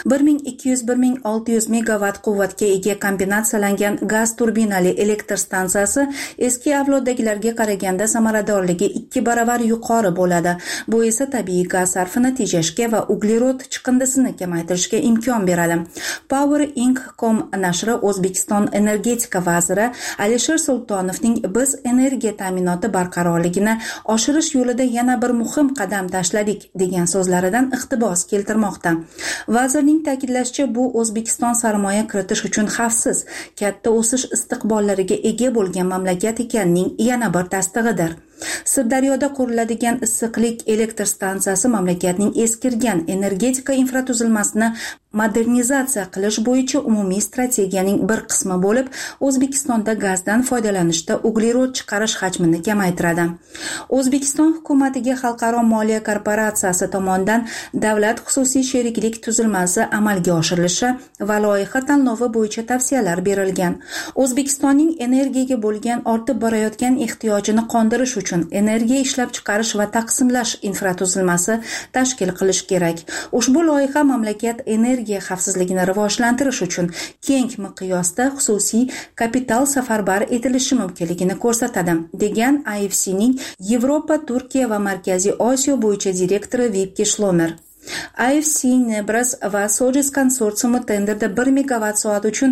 1200-1600 megawatt quvvatga ega kombinatsiyalangan gaz turbinali elektr stansiyasi eski avloddagilarga qaraganda samaradorligi 2 baravar yuqori bo'ladi. Bu esa tabiiy gaz sarfini tejashga va uglerod chiqindisini kamaytirishga imkon beradi. Power Inc.com nashri O'zbekiston energetika vaziri Alisher Sultonovning biz energiya ta'minoti barqarorligini oshirish yo'lida yana bir muhim qadam tashladik degan so'zlaridan iqtibos keltirmoqda. Vazirning ta'kidlashicha, bu O'zbekiston sarmoya kiritish uchun xavfsiz, katta o'sish istiqbollariga ega bo'lgan mamlakat ekanining yana bir tasdig'idir. Sirdaryoda quriladigan issiqlik elektr stansiyasi mamlakatning eskirgan energetika infratuzilmasini modernizatsiya qilish bo'yicha umumiy strategiyaning bir qismi bo'lib, O'zbekistonda gazdan foydalanishda uglerod chiqarish hajmini kamaytiradi. O'zbekiston hukumatiga Xalqaro moliya korporatsiyasi tomonidan davlat xususiy sheriklik tuzilmasi amalga oshirilishi va loyiha tanlovi bo'yicha tavsiyalar berilgan. O'zbekistonning energiyaga bo'lgan ortib borayotgan ehtiyojini qondirish uchun energiya ishlab chiqarish va taqsimlash infratuzilmasi tashkil qilish kerak. Ushbu loyiha mamlakat energiya xavfsizligini rivojlantirish uchun keng miqyosda xususiy kapital safarbar etilishi mumkinligini ko'rsatadi, degan IFC'ning Yevropa, Turkiya va Markaziy Osiyo bo'yicha direktori Vipke Shlomer. IFC, Nebras va Sojus konsorsiumi tenderda 1 megawatt soat uchun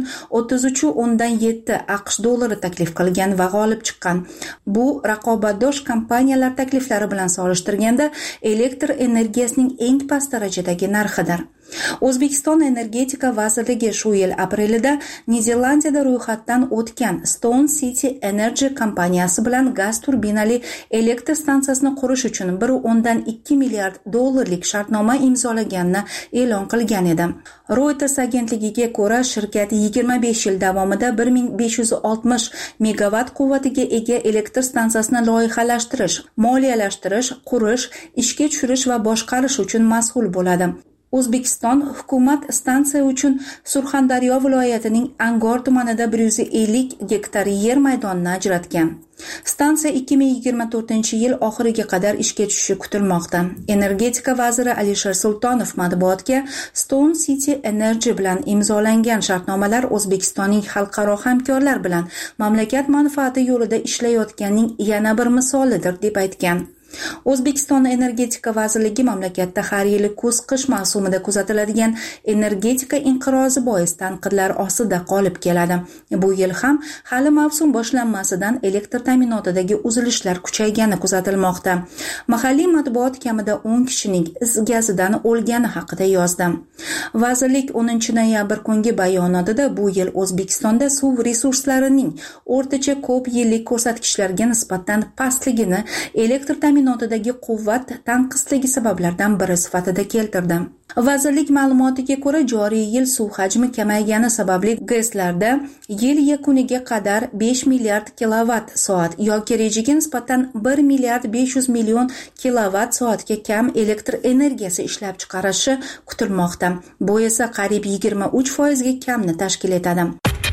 33.7 AQSh dollari taklif qilgan va g'olib chiqqan. Bu raqobatdosh kompaniyalar takliflari bilan solishtirganda elektr energiyasining eng past darajadagi narxidir. O'zbekiston energetika vazirligi shu yil aprelida Niderlandiyada ro'yxatdan o'tgan Stone City Energy kompaniyasi bilan gaz turbinali elektr stansiyasini qurish uchun 1.2 milliard dollarlik shartnoma imzolaganini e'lon qilgan edi. Reuters agentligiga ko'ra, shirkat 25 yil davomida 1560 megawatt quvvatiga ega elektr stansiyasini loyihalashtirish, moliyalashtirish, qurish, ishga tushirish va boshqarish uchun mas'ul bo'ladi. O'zbekiston hukumat stansiya uchun Surxondaryo viloyatining Angor tumanida 150 gektar yer maydonini ajratgan. Stansiya 2024-yil oxiriga qadar ishga tushishi kutilmoqda. Energetika vaziri Alisher Sultonov matbuotga Stone City Energy bilan imzolangan shartnomalar O'zbekistonning xalqaro hamkorlar bilan mamlakat manfaati yo'lida ishlayotganning yana bir misolidir deb aytgan. O'zbekiston Energetika vazirligi mamlakatda har yili kuz-qish mavsumida kuzatiladigan energetika inqirozi bois tanqidlar ostida qolib keladi. Bu yil ham hali mavsum boshlanmasidan elektr ta'minotidagi uzilishlar kuchaygani kuzatilmoqda. Mahalliy matbuot kamida 10 kishining is gazidan o'lgani haqida yozdi. Vazirlik 10 noyabr kungi bayonotida bu yil O'zbekistonda suv resurslarining o'rtacha ko'p yillik ko'rsatkichlarga nisbatan pastligini elektr ta'minotidagi quvvat tanqisligi sabablaridan biri sifatida keltirdi. Vazirlik ma'lumotiga ko'ra, joriy yil suv hajmi kamaygani sababli GESlarda yil yakuniga qadar 5 milliard kilovatt soat yoki rejaga nisbatan 1 milliard 500 million kilovatt soatga kam elektr energiyasi ishlab chiqarishi kutilmoqda. Bu esa qariyb 23% ga kamni tashkil etadi.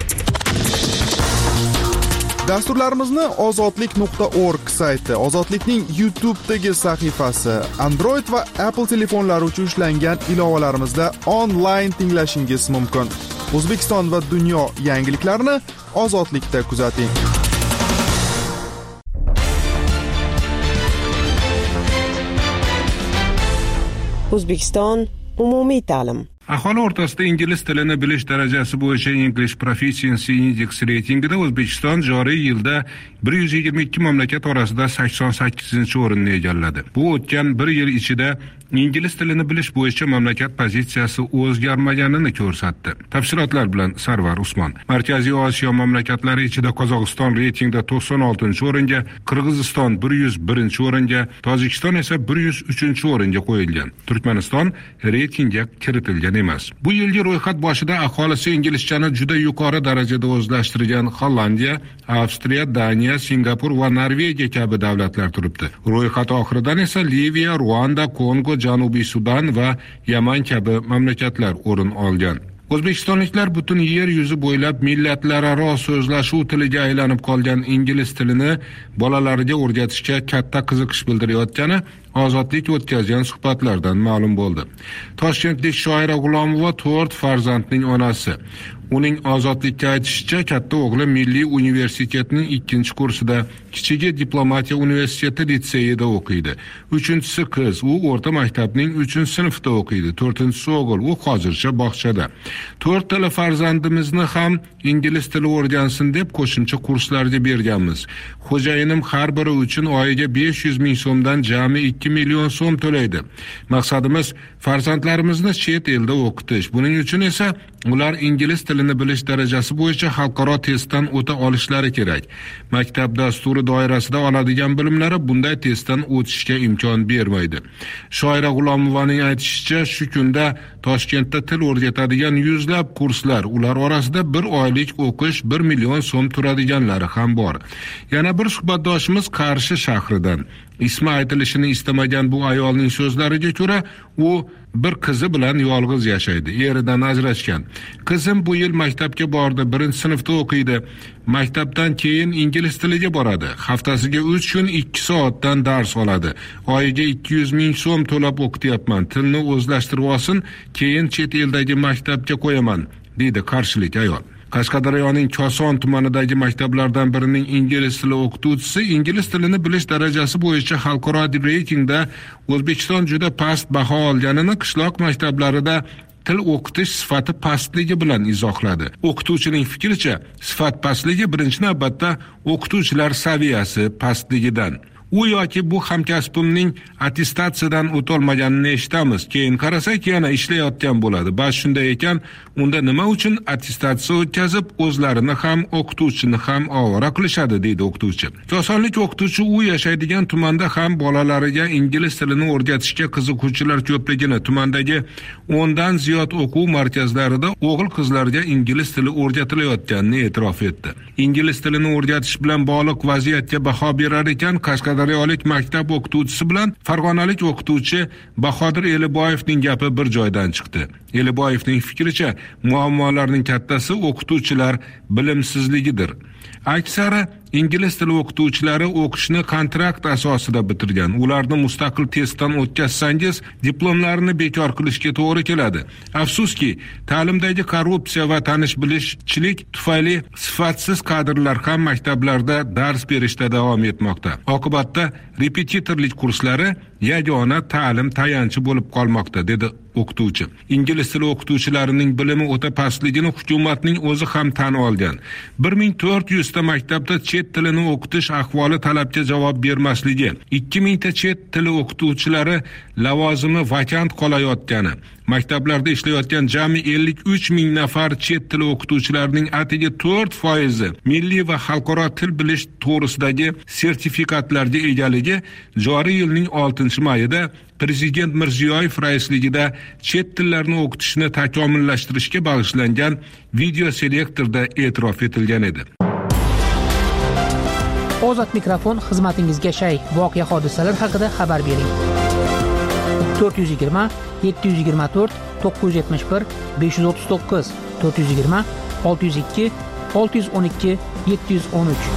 Dasturlarimizni ozodlik.org sayti, Ozodlikning YouTube'dagi sahifasi, Android va Apple telefonlari uchun ishlangan ilovalarimizda onlayn tinglashingiz mumkin. O'zbekiston va dunyo yangiliklarini Ozodlikda kuzating. O'zbekiston umumiy ta'lim. Aholi o'rtasida ingliz tilini bilish darajasi bo'yicha English Proficiency Index reytingida O'zbekiston joriy yilda 122 mamlakat orasida 88-o'rinni egalladi. Bu o'tgan bir yil ichida ingliz tilini bilish bo'yicha mamlakat pozitsiyasi o'zgarmaganini ko'rsatdi. Tafsilotlar bilan Sarvar Usmon. Markaziy Osiyo mamlakatlari ichida Qozog'iston reytingda 96-o'ringa, Qirg'iziston 101-o'ringa, Tojikiston esa 103-o'ringa qo'yilgan. Turkmaniston reytingga kiritilgan emas. Bu yilgi ro'yxat boshida aholisi inglizchani juda yuqori darajada o'zlashtirgan Hollandiya, Avstriya, Daniya, Singapur va Norvegiya kabi davlatlar turibdi. Ro'yxat oxiridan esa Liviya, Ruanda, Kongo, Janubiy Sudan va Yaman kabi mamlakatlar o'rin olgan. O'zbekistonliklar butun yer yuzi bo'ylab millatlararo so'zlashuv tiliga aylanib qolgan ingliz tilini bolalariga o'rgatishga katta qiziqish bildirayotgani Ozodlik o'tkazgan suhbatlardan ma'lum bo'ldi. Toshkentlik shoira G'ulomova 4 farzandning onasi. Uning Ozodlikka aytishicha, katta o'g'li Milliy universitetning 2-kursida, kichigi Diplomatiya universiteti litseyida o'qiydi. 3-si qiz, u o'rta maktabning 3-sinfda o'qiydi. 4-si o'g'il, u hozircha bog'chada. 4 tala farzandimizni ham ingliz tili o'rgansin deb qo'shimcha kurslarga berganmiz. Xo'jayinim har biri uchun oyiga 500 ming so'mdan jami 2 million so'm to'laydi. Maqsadimiz farzandlarimizni chet elda o'qitish. Buning uchun esa ular ingliz tilini bilish darajasi bo'yicha xalqaro testdan o'ta olishlari kerak. Maktab dasturi doirasida oladigan bilimlari bunday testdan o'tishga imkon bermaydi. Shoira G'ulomovaning aytishicha, shu kunda Toshkentda til o'rgatadigan yuzlab kurslar, ular orasida bir oylik o'qish 1 million so'm turadiganlari ham bor. Yana bir suhbatdoshimiz Qarshi shahridan. Ismi aytilishini istamagan bu ayolning so'zlariga ko'ra, u bir qizi bilan yolg'iz yashaydi. Eridan ajrashgan. Qizim bu yil maktabga bordi, 1-sinfda o'qiydi. Maktabdan keyin ingliz tiliga boradi. Haftasiga 3 kun 2 soatdan dars oladi. Oyiga 200 ming so'm to'lab o'qityapman. Tilni o'zlashtirib olsin, keyin chet eldagi maktabga qo'yaman, deydi qarshilik ayol. Qashqadaryoning Koson tumanidagi maktablardan birining ingliz tili o'qituvchisi ingliz tilini bilish darajasi bo'yicha xalqaro reytingda O'zbekiston juda past baho olganini qishloq maktablarida til o'qitish sifati pastligi bilan izohladi. O'qituvchining fikricha, sifat pastligi birinchi navbatda o'qituvchilar saviyasi pastligidan. U yoki bu hamkasbimning attestatsiyadan o'tolmaganini eshitamiz. Keyin qarasak yana ishlayotgan bo'ladi. Bas shunday ekan, unda nima uchun attestatsiya o'tkazib, o'zlarini ham o'qituvchini ham ovora qilishadi, deydi o'qituvchi. Kosonlik o'qituvchi u yashaydigan tumanda ham bolalariga ingliz tilini o'rgatishga qiziquvchilar ko'pligini, tumandagi 10 dan ziyod o'quv markazlarida o'g'il-qizlarga ingliz tili o'rgatilayotganini e'tirof etdi. Ingliz tilini o'rgatish bilan bog'liq vaziyatga baho berar ekan, Qashqadaryolik maktab o'qituvchisi bilan farg'onalik o'qituvchi Bahodir Eliboyevning gapi bir joydan chiqdi. Eliboyevning fikricha, muammolarning kattasi o'qituvchilar bilimsizligidir. Aksari ingliz tili o'qituvchilari o'qishni kontrakt asosida bitirgan. Ularni mustaqil testdan o'tkazsangiz, diplomlarini bekor qilishga to'g'ri keladi. Afsuski, ta'limdagi korrupsiya va tanish-bilishchilik tufayli sifatsiz kadrlar ham maktablarda dars berishda davom etmoqda. Oqibatda repetitorlik kurslari yagona ta'lim tayanchi bo'lib qolmoqda, dedi o'qituvchi. Ingliz tili o'qituvchilarining bilimi o'ta pastligini hukumatning o'zi ham tan olgan. 1400 ta maktabda chet tilini o'qitish ahvoli talabga javob bermasligi, 2000 ta chet tili o'qituvchilari lavozimi vakant qolayotgani, maktablarda ishlayotgan jami 53 ming nafar chet tili o'qituvchilarining atigi 4% milliy va xalqaro til bilish to'g'risidagi sertifikatlarga egaligi joriy yilning 6-mayida Prezident Mirziyoyev raisligida chet tillarni o'qitishni takomillashtirishga bag'ishlangan video selektorda e'tirof etilgan edi. Ozod mikrofon xizmatingizga shay. Voqea hodisalar haqida xabar bering. 420 724 971 539 420 602 612 713.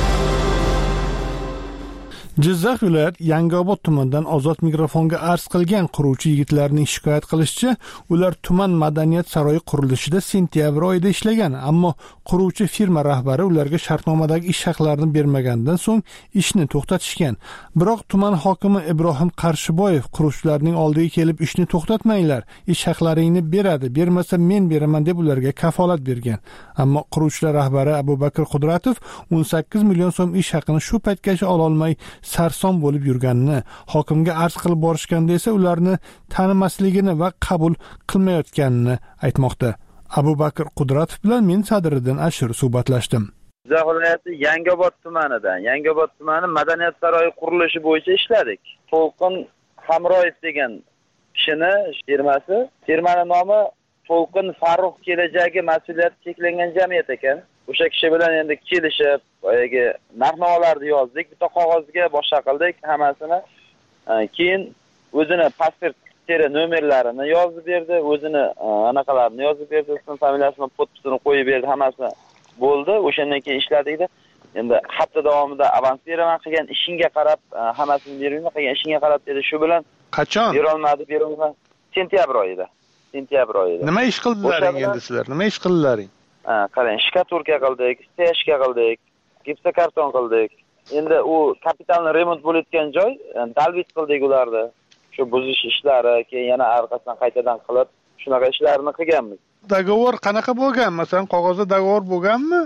Jizzax viloyat Yangiobod tumanidan ozod mikrofonga arz qilgan quruvchi yigitlarning shikoyat qilishicha, ular tuman madaniyat saroyi qurilishida sentyabr oyida ishlagan, ammo quruvchi firma rahbari ularga shartnomadagi ish haqlarini bermaganidan so'ng ishni to'xtatishgan. Biroq tuman hokimi Ibrohim Qarshiboyev quruvchilarning oldiga kelib ishni to'xtatmanglar, ish haqlaringni beradi, bermasa men beraman deb ularga kafolat bergan. Ammo quruvchilar rahbari Abubakr Qudratov 18 million so'm ish haqini shu paytgacha ola olmay sarson bo'lib yurganini, hokimga arz qilib borishganda esa ularni tanimasligini va qabul qilmayotganini aytmoqda. Abubakr Qudratov bilan men Sadriddin Ashur suhbatlashdim. Jizzax viloyati Yangiobod tumanidan, Yangiobod tumani madaniyat saroyi qurilishi bo'yicha ishladik. To'lqin Hamroyev degan kishini firmasi, firmaning nomi To'lqin Farruh kelajagi mas'uliyati cheklangan jamiyat ekan. O'sha kishi bilan endi kelishib, boyagi narx-navolarni yozdik, bitta qog'ozga boshqa qildik hammasini. Keyin o'zini pasport teri nomerlarini yozib berdi, o'zini anaqalarini yozib berdi, ism familiyasini, podpisini qo'yib berdi, hammasi bo'ldi. O'shandan keyin ishladik-da. Endi hafta davomida avans beraman, qilgan ishingga qarab hammasini bermayman, qilgan ishingga qarab dedi. Shu bilan qachon? Berolmadi. Sentyabr oyida. Nima ish qildilaring endi sizlar? Nima ish qildilaring? Qarang, shkaturka qildik, steshka qildik, gipsokarton qildik. Endi u kapitalni remont bo'layotgan joy, dalbit qildik ularni. Shu buzish ishlari, keyin yana orqasidan qaytadan qilib, shunaqa ishlarni qilganmiz. Dogovor qanaqa bo'lgan? Masalan, qog'ozda dogovor bo'lganmi?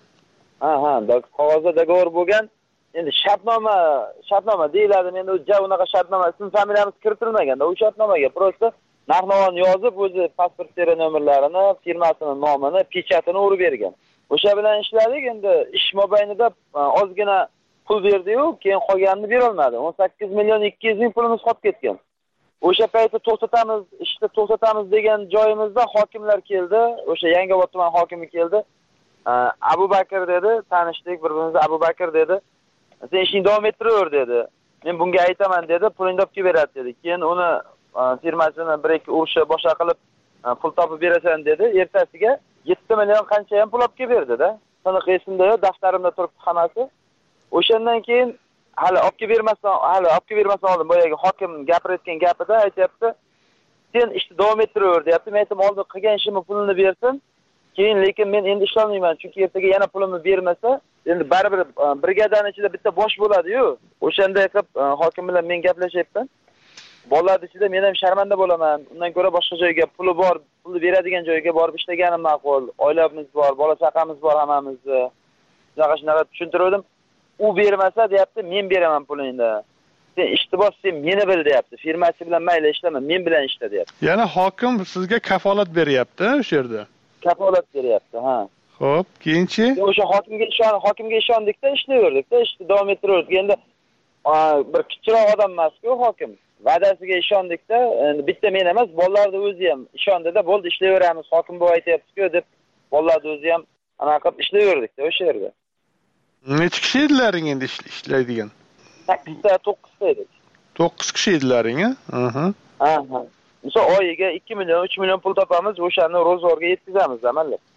Qog'ozda dogovor bo'lgan. Endi shartnoma deyiladi. Endi unaqa shartnoma, ism familiyamiz kiritilmagan. U shartnomaga prosta narx-navoni yozib, o'zi pasport teri nomerlarini, firmasining nomini, pechatini urib bergan. O'sha bilan ishladik. Endi ish mobaynida ozgina pul berdi-yu, keyin qolganini bera olmadi. 18 million 200 ming pulimiz qolib ketgan. O'sha paytda to'xtatamiz degan joyimizda hokimlar keldi. O'sha Yangiobod tuman hokimi keldi. Abubakr dedi, tanishdik bir-birimizga. Abubakr dedi, "Sen ishingni davom ettiraver" dedi. "Men bunga aytaman" dedi, "Pulingni olib kelib beradi" dedi. Keyin uni firmasini bir-ikki urishib boshqa qilib pul topib berasan dedi. Ertasiga 7 million qancha ham pul olib kelib berdi-da. Saniq esimda yo'q, daftarimda turibdi hammasi. O'shandan keyin hali olib kelib bermasdan oldin boyagi hokim gapirayotgan gapida aytayapti, "Sen ishni davom ettiraver" deyapti. Men aytdim, "Oldin qilgan ishimni pulini bersin. Keyin lekin men endi ishlolmayman, chunki ertaga yana pulimni bermasa, endi baribir brigadaning ichida bitta bosh bo'ladi-yu." O'shanday qilib hokim bilan men gaplashyapman. Bolalar ichida men ham sharmanda bo'laman. Undan ko'ra boshqa joyga pulni beradigan joyga borib ishlaganim ma'qul. Oilamiz bor, bola chaqamiz bor hammamizni. Shunaqa tushuntirdim. U bermasa deyapti, men beraman pulingni. Sen ishni bos, sen meni bil deyapti. Firmachi bilan mayli ishlama, men bilan ishla deyapti. Yana hokim sizga kafolat beryapti o'sha yerda. Kafolat beryapti, ha. Xo'p, keyinchi? O'sha hokimga ishondikda ishlayverdik-da, ishni davom ettiraverdik. Endi bir kichikroq odam emas-ku hokim. Va'dasiga ishondikda, endi bitta men emas, bolalarning o'zi ham ishondida, bo'ldi ishlayveramiz, hokim bu aytayapti-ku deb, bolalarning o'zi ham anaqa qilib ishlayverdik-da o'sha yerda. Necha kishi edilaring endi ishlaydigan? 8 ta, 9 ta edik. 9 kishi edilaring, ha? Misol oyiga 2 million, 3 million pul topamiz, o'shani ro'zg'orga yetkazamiz amallar.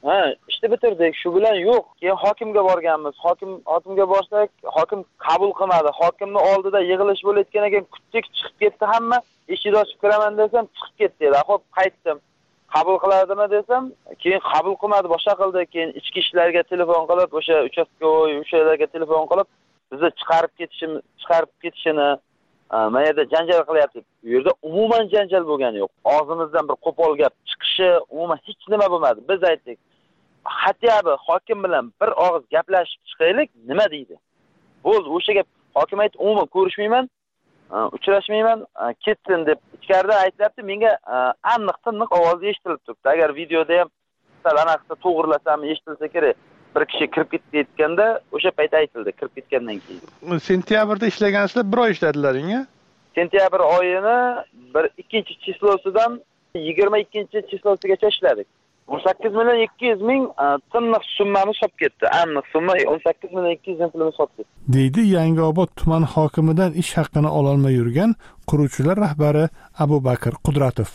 ishni bitirdik. Shu bilan yo'q. Keyin hokimga borganmiz. Hokimga borsak, hokim qabul qilmadi. Hokimning oldida yig'ilish bo'layotgan ekan, kutdik, chiqib ketdi hamma. Eshikni ochib kiraman desam, chiqib ketdi. Xo'p, qaytdim. Qabul qiladimi desam, keyin qabul qilmadi, boshqa qildi. Keyin ichki ishlarga telefon qilib, o'sha uchastkovoy o'shalarga telefon qilib, bizni chiqarib ketishini mana yerda janjal qilyapti. Bu yerda umuman janjal bo'lgani yo'q. Og'zimizdan bir qo'pol gap chiqishi umuman hech nima bo'lmadi. Biz aytdik, xatyabi hokim bilan bir og'iz gaplashib chiqaylik, nima deydi? Bo'ldi, o'sha gap hokim aytdi, umuman ko'rishmayman, uchrashmayman, ketsin deb ichkarida aytibdi. Menga aniq-tiniq ovozi eshitilib turibdi. Agar videoda ham sal anaqsa to'g'rilasam eshitilsa kerak. Bir kishi kirib ketganda o'sha payt aytildi, kirib ketgandan keyin. Sentyabrda ishlagansizlar, bir oy ishladinglar-a? Sentyabr oyini 2-chislosidan 22-chislosigacha ishladik. 18.200.000 tiniq summamiz solib ketdi. Aniq summa 18.200.000 pulimiz solib ketdi. Deydi Yangiobod tuman hokimidan ish haqqini ololmay yurgan quruvchilar rahbari Abubakr Qudratov.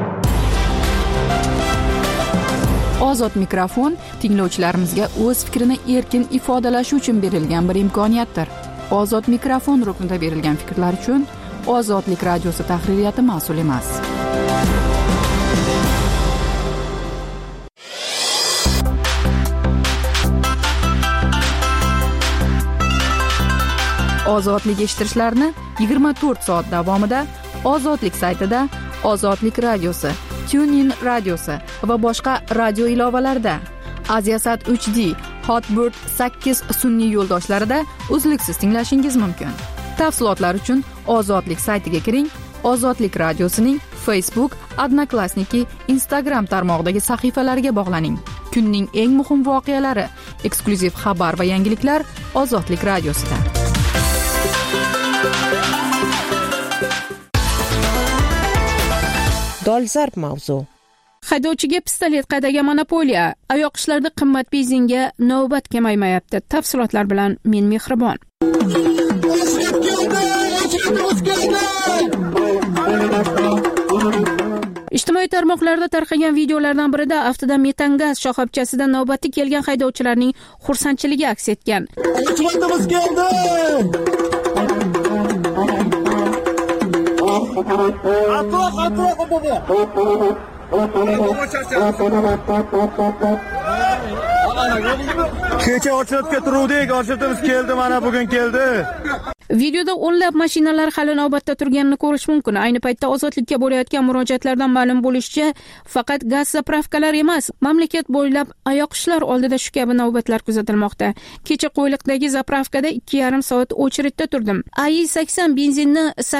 Ozod mikrofon tinglovchilarimizga o'z fikrini erkin ifodalashi uchun berilgan bir imkoniyatdir. Ozod mikrofon ruknida berilgan fikrlar uchun Ozodlik radiosi tahririyati mas'ul emas. Ozodlik eshittirishlarini 24 soat davomida Ozodlik saytida, Ozodlik radiosi, TuneIn radiosi va boshqa radio ilovalarida, Aziasat 3D, Hotbird 8 sun'iy yo'ldoshlarida uzluksiz tinglashingiz mumkin. Tafsilotlar uchun Ozodlik saytiga kiring. Ozodlik radiosining Facebook, Odnoklassniki, Instagram tarmog'idagi sahifalariga bog'laning. Kunning eng muhim voqealari, eksklyuziv xabar va yangiliklar Ozodlik radiosida. Dolzarb mavzu. Haydovchiga pistolet qaydagan monopoliya, oyoq ishlarda qimmat benzinga navbat kamaymayapti. Tafsilotlar bilan men Mehribon. Ijtimoiy tarmoqlarda tarqagan videolardan birida avtoda metan gaz shoxobchasida navbati kelgan haydovchilarning xursandchiligi aks etgan. Kecha ochilibga turuvdik, ochilibimiz keldi, mana bugun keldi. Videoda o'nlab mashinalar hali navbatda turganini ko'rish mumkin. Ayni paytda Ozodlikka bo'layotgan murojaatlardan ma'lum bo'lishicha, faqat gaz zapravkalar emas, mamlakat bo'ylab oyoq ishlar oldida shu kabi navbatlar kuzatilmoqda. Kecha Qo'yliqdagi zapravkada 2,5 soat o'chiritda turdim. AI80 benzinni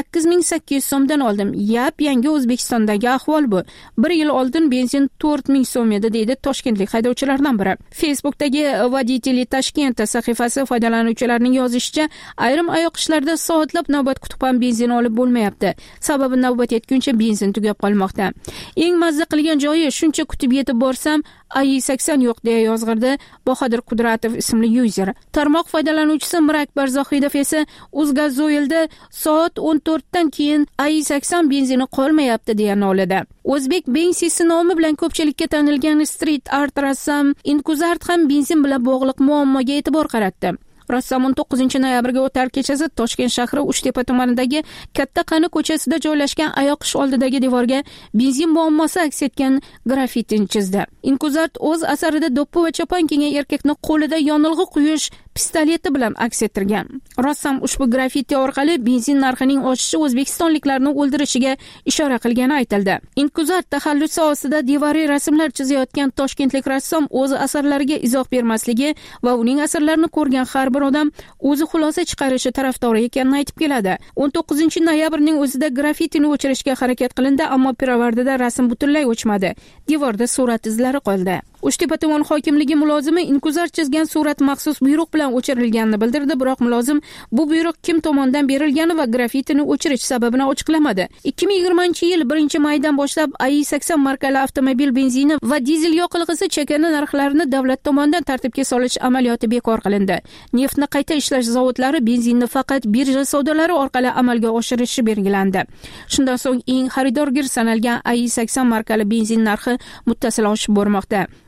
8.800 so'mdan oldim. Yangi O'zbekistondagi ahvol bu. 1 yil oldin benzin 4.000 so'm edi, deydi toshkentlik haydovchilardan biri. Facebookdagi Voditeli Toshkent sahifasi foydalanuvchilarining yozishicha, ayrim oyoq ishlarda soatlab navbat kutib ham benzin olib bo'lmayapti. Sababi navbat yetguncha benzin tugab qolmoqda. Eng mazza qilgan joyi, shuncha kutib yetib borsam, AI80 yo'q deya yozg'irdi Bahodir Qudratov ismli yuzer. Tarmoq foydalanuvchisi Mirakbar Zohidov esa O'zgazoilda soat 14 dan keyin AI80 benzini qolmayapti deya noladi. O'zbek Benzisi nomi bilan ko'pchilikka tanilgan street art rassom Inkuzart ham benzin bilan bog'liq muammoga e'tibor qaratdi. Rassom 19 noyabrga o'tar kechasi Toshkent shahri Uchtepa tumanidagi Katta Qani ko'chasida joylashgan oyoq ish oldidagi devorga benzin muammosi aks etgan grafitini chizdi. Inkuzart o'z asarida do'ppi va chopon kiygan erkakni qo'lida yonilg'i quyish pistoleti bilan aks ettirgan. Rassom ushbu grafiti orqali benzin narxining oshishi o'zbekistonliklarni o'ldirishiga ishora qilgani aytildi. Inkuzart taxallusi ostida devoriy rasmlar chizayotgan toshkentlik rassom o'z asarlariga izoh bermasligi va uning asarlarini ko'rgan har bir odam o'zi xulosa chiqarishi tarafdori ekanini aytib keladi. 19 noyabrning o'zida grafitini o'chirishga harakat qilindi, ammo pirovardida rasm butunlay o'chmadi. Devorda surat izlari qoldi. Uchtepa tuman hokimligi mulozimi Inkuzart chizgan surat maxsus buyruq bilan o'chirilganini bildirdi, biroq mulozim bu buyruq kim tomonidan berilgani va grafitini o'chirish sababini ochiqlamadi. 2020-yil 1-maydan boshlab AI80 markali avtomobil benzini va dizel yoqilg'isi chakana narxlarini davlat tomonidan tartibga solish amaliyoti bekor qilindi. Neftni qayta ishlash zavodlari benzinni faqat birja savdolari orqali amalga oshirishi belgilandi. Shundan so'ng eng xaridorgir sanalgan AI80 markali benzin narxi muttasil oshib bormoqda.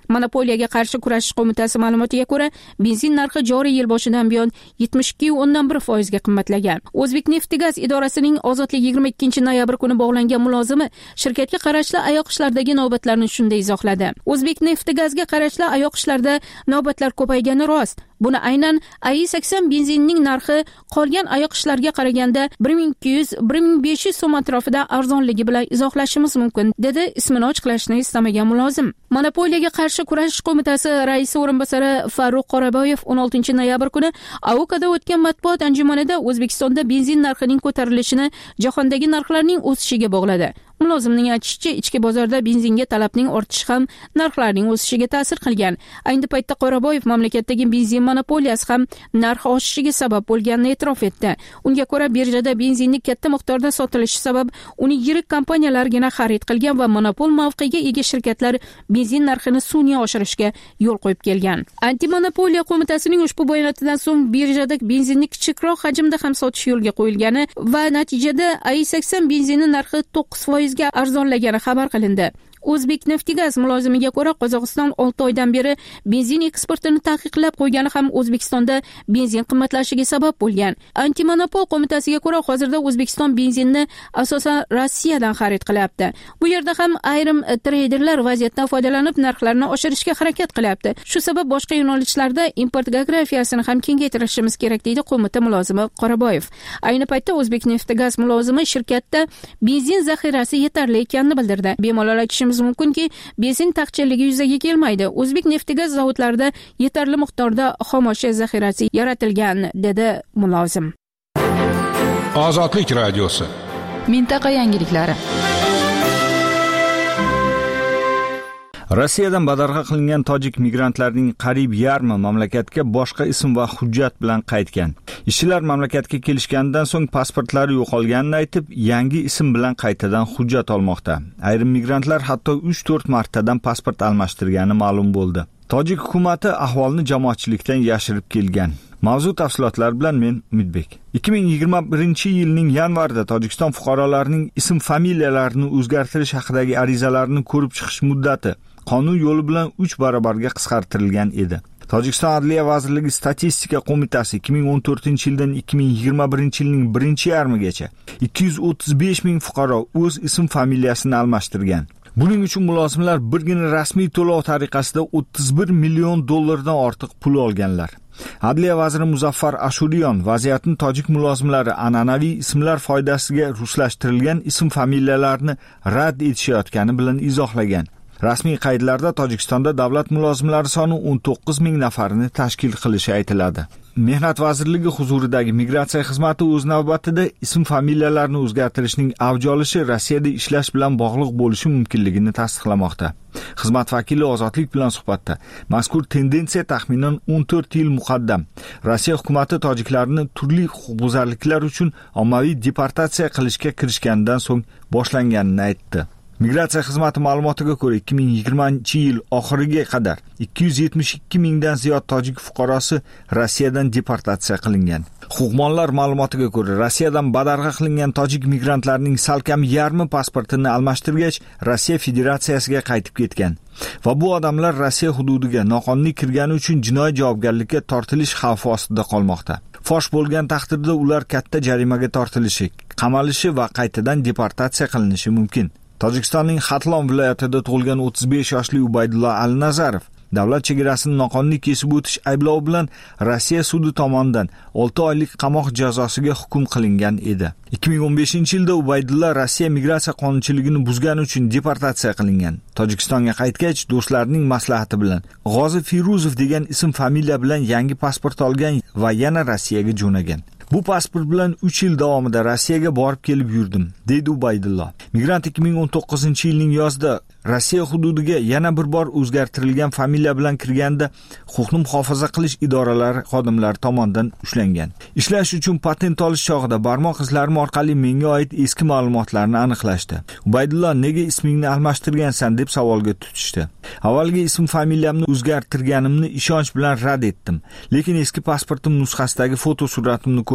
Monopoliyaga qarshi kurashish qo'mitasi ma'lumotiga ko'ra, benzin narxi joriy yil boshidan buyon 72.1% ga qimmatlagan. O'zbekneftgaz idorasining Ozodlik 22-noyabr kuni bog'langan mulozimi shirkatga qarashli oyoq ishlardagi navbatlarni shunday izohladi. O'zbekneftgazga qarashli oyoq ishlarda navbatlar ko'paygani rost. Buni aynan AI80 benzinining narxi qolgan oyoq ishlarga qaraganda 1200-1500 so'm atrofida arzonligi bilan izohlashimiz mumkin, dedi ismini ochiqlashni istamagan mulozim. Monopoliyaga qarshi kurashish qo'mitasi raisi o'rinbosari Farruq Qoraboyev 16-noyabr kuni AOKda o'tgan matbuot anjumanida O'zbekistonda benzin narxining ko'tarilishini jahondagi narxlarning o'sishiga bog'ladi. Mulozimning aytishicha, ichki bozorda benzinga talabning ortishi ham narxlarning o'sishiga ta'sir qilgan. Ayni paytda Qoraboyev mamlakatdagi benzin monopoliyasi ham narx oshishiga sabab bo'lganini e'tirof etdi. Unga ko'ra, birjada benzinning katta miqdorda sotilishi sabab uni yirik kompaniyalargina xarid qilgan va monopol mavqega ega shirkatlar benzin narxini sun'iy oshirishga yo'l qo'yib kelgan. Antimonopoliya qo'mitasining ushbu bayonotidan so'ng birjada benzinni kichikroq hajmda ham sotish yo'lga qo'yilgani va natijada AI80 benzini narxi 9% ga arzonlagani xabar qilindi. O'zbekneftgaz mulozimiga ko'ra, Qozog'iston 6 oydan beri benzin eksportini taqiqlab qo'ygani ham O'zbekistonda benzin qimmatlashiga sabab bo'lgan. Antimonopol qo'mitasiga ko'ra, hozirda O'zbekiston benzinni asosan Rossiyadan xarid qilyapti. Bu yerda ham ayrim treyderlar vaziyatdan foydalanib narxlarni oshirishga harakat qilyapti. Shu sabab boshqa yo'nalishlarda import geografiyasini ham kengaytirishimiz kerak, deydi qo'mita mulozimi Qoraboyev. Ayni paytda O'zbekneftgaz mulozimi shirkatda benzin zaxirasi yetarli ekanini bildirdi. Bemalol aytishimiz mumkinki, benzin taqchilligi yuzaga kelmaydi. O'zbekneftgaz zavodlarida yetarli miqdorda xomashyo zaxirasi yaratilgan, dedi mulozim. Ozodlik radiosi. Mintaqa yangiliklari. Rossiyadan badarg'a qilingan tojik migrantlarning qariyb yarmi mamlakatga boshqa ism va hujjat bilan qaytgan. Ishchilar mamlakatga kelishganidan so'ng pasportlari yo'qolganini aytib, yangi ism bilan qaytadan hujjat olmoqda. Ayrim migrantlar hatto 3-4 martadan pasport almashtirgani ma'lum bo'ldi. Tojik hukumati ahvolni jamoatchilikdan yashirib kelgan. Mavzu tafsilotlar bilan men Umidbek. 2021-yilning yanvarida Tojikiston fuqarolarining ism-familiyalarini o'zgartirish haqidagi arizalarini ko'rib chiqish muddati qonun yo'li bilan 3 barobarga qisqartirilgan edi. Tojikiston Adliya vazirligi statistika qo'mitasi 2014-yildan 2021-yilning birinchi yarmigacha 235 ming fuqaro o'z ism-familiyasini almashtirgan. Buning uchun mulozimlar birgina rasmiy to'lov tariqasida 31 million dollardan ortiq pul olganlar. Adliya vaziri Muzaffar Ashuriyon vaziyatni tojik mulozimlari an'anaviy ismlar foydasiga ruslashtirilgan ism-familiyalarni rad etishayotgani bilan izohlagan. Rasmiy qaydlarda Tojikistonda davlat mulozimlari soni 19 ming nafarni tashkil qilishi aytiladi. Mehnat vazirligi huzuridagi migratsiya xizmati o'z navbatida ism-familiyalarni o'zgartirishning avj olishi Rossiyada ishlash bilan bog'liq bo'lishi mumkinligini tasdiqlamoqda. Xizmat vakili Ozodlik bilan suhbatda mazkur tendensiya taxminan 14 yil muqaddam Rossiya hukumati tojiklarni turli huquqbuzarliklar uchun ommaviy deportatsiya qilishga kirishganidan so'ng boshlanganini aytdi. Migratsiya xizmati ma'lumotiga ko'ra 2020-yil oxiriga qadar 272 mingdan ziyod tojik fuqarosi Rossiyadan deportatsiya qilingan. Huquqmonlar ma'lumotiga ko'ra, Rossiyadan badarg'a qilingan tojik migrantlarning salkam yarmi pasportini almashtirgach, Rossiya Federatsiyasiga qaytib ketgan. Va bu odamlar Rossiya hududiga noqonuniy kirgani uchun jinoiy javobgarlikka tortilish xavfi ostida qolmoqda. Fosh bo'lgan taqdirda ular katta jarimaga tortilishi, qamalishi va qaytadan deportatsiya qilinishi mumkin. Tojikistonning Xatlon viloyatida tug'ilgan 35 yoshli Ubaydullo Al-Nazarov davlat chegarasini noqonuniy kesib o'tish ayblovi bilan Rossiya sudi tomonidan 6 oylik qamoq jazosiga hukm qilingan edi. 2015-yilda Ubaydullo Rossiya migratsiya qonunchiligini buzgani uchun deportatsiya qilingan. Tojikistonga qaytgach, do'stlarining maslahati bilan G'ozi Firuzov degan ism-familiya bilan yangi pasport olgan va yana Rossiyaga jo'nagan. Bu pasport bilan 3 yil davomida Rossiyaga borib kelib yurdim, deydi Ubaydullo. Migrant 2019-yilning yozida Rossiya hududiga yana bir bor o'zgartirilgan familiya bilan kirganda huquqni muhofaza qilish idoralari xodimlari tomonidan ushlangan. Ishlash uchun patent olish chog'ida barmoq izlarim orqali menga oid eski ma'lumotlarni aniqlashdi. Ubaydullo, nega ismingni almashtirgansan deb savolga tutishdi. Avvalgi ism-familiyamni o'zgartirganimni ishonch bilan rad etdim, lekin eski pasportim nusxasidagi fotosuratimni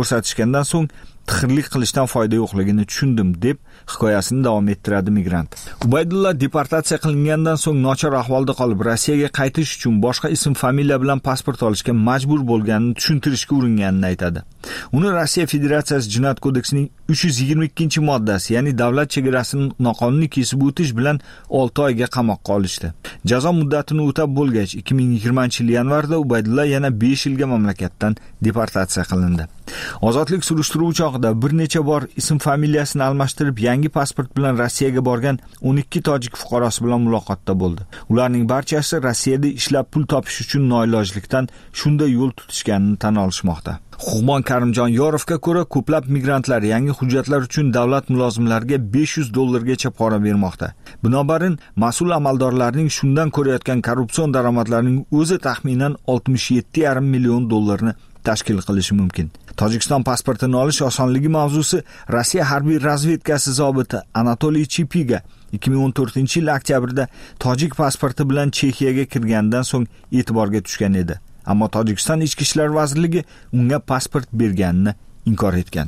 ko'rsatishgandan so'ng tixirlik qilishdan foyda yo'qligini tushundim deb hikoyasini davom ettiradi migrant. Ubaydulla deportatsiya qilingandan so'ng nochor ahvolda qolib Rossiyaga qaytish uchun boshqa ism familiya bilan pasport olishga majbur bo'lganini tushuntirishga uringanini aytadi. Uni Rossiya Federatsiyasi Jinoyat kodeksining 322-moddasi, ya'ni davlat chegarasini noqonuniy kesib o'tish bilan 6 oyga qamoqqa olishdi. Jazo muddatini o'tab bo'lgach 2020-yil yanvarda Ubaydulla yana 5 yilga mamlakatdan deportatsiya qilindi. Ozodlik surishtiruvi chog'ida bir necha bor ism familiyasini almashtirib yangi pasport bilan Rossiyaga borgan 12 tojik fuqarosi bilan muloqotda bo'ldi. Ularning barchasi Rossiyada ishlab pul topish uchun noilojlikdan shunday yo'l tutishganini tan olishmoqda. Huquqbon Karimjon Yorovga ko'ra, ko'plab migrantlar yangi hujjatlar uchun davlat mulozimlariga $500 pora bermoqda. Binobarin, mas'ul amaldorlarning shundan ko'rayotgan korrupsion daromadlarining o'zi taxminan $67,5 million tashkil qilishi mumkin. Tojikiston pasportini olish osonligi mavzusi Rossiya harbiy razvedkasi zobiti Anatoliy Chipiga 2014-yil oktyabrda tojik pasporti bilan Chexiyaga kirgandan so'ng e'tiborga tushgan edi. Ammo Tojikiston Ichki ishlar vazirligi unga pasport berganini inkor etgan.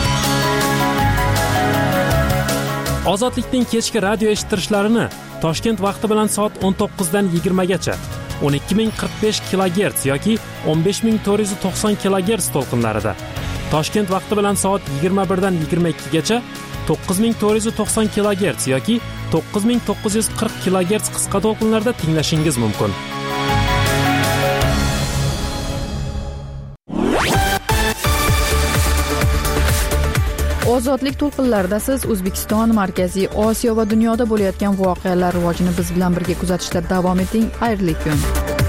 Ozodlikning kechki radio eshittirishlarini Toshkent vaqti bilan soat 19 dan 20 gacha 12045 kHz yoki 15490 kHz to'lqinlarida, Toshkent vaqti bilan soat 21 dan 22 gacha 9490 kHz yoki 9940 kHz qisqa to'lqinlarda tinglashingiz mumkin. Ozodlik to'lqinlarida siz O'zbekiston, Markaziy Osiyo va dunyoda bo'layotgan voqealar rivojini biz bilan birga kuzatishda davom eting. Xayrli kun.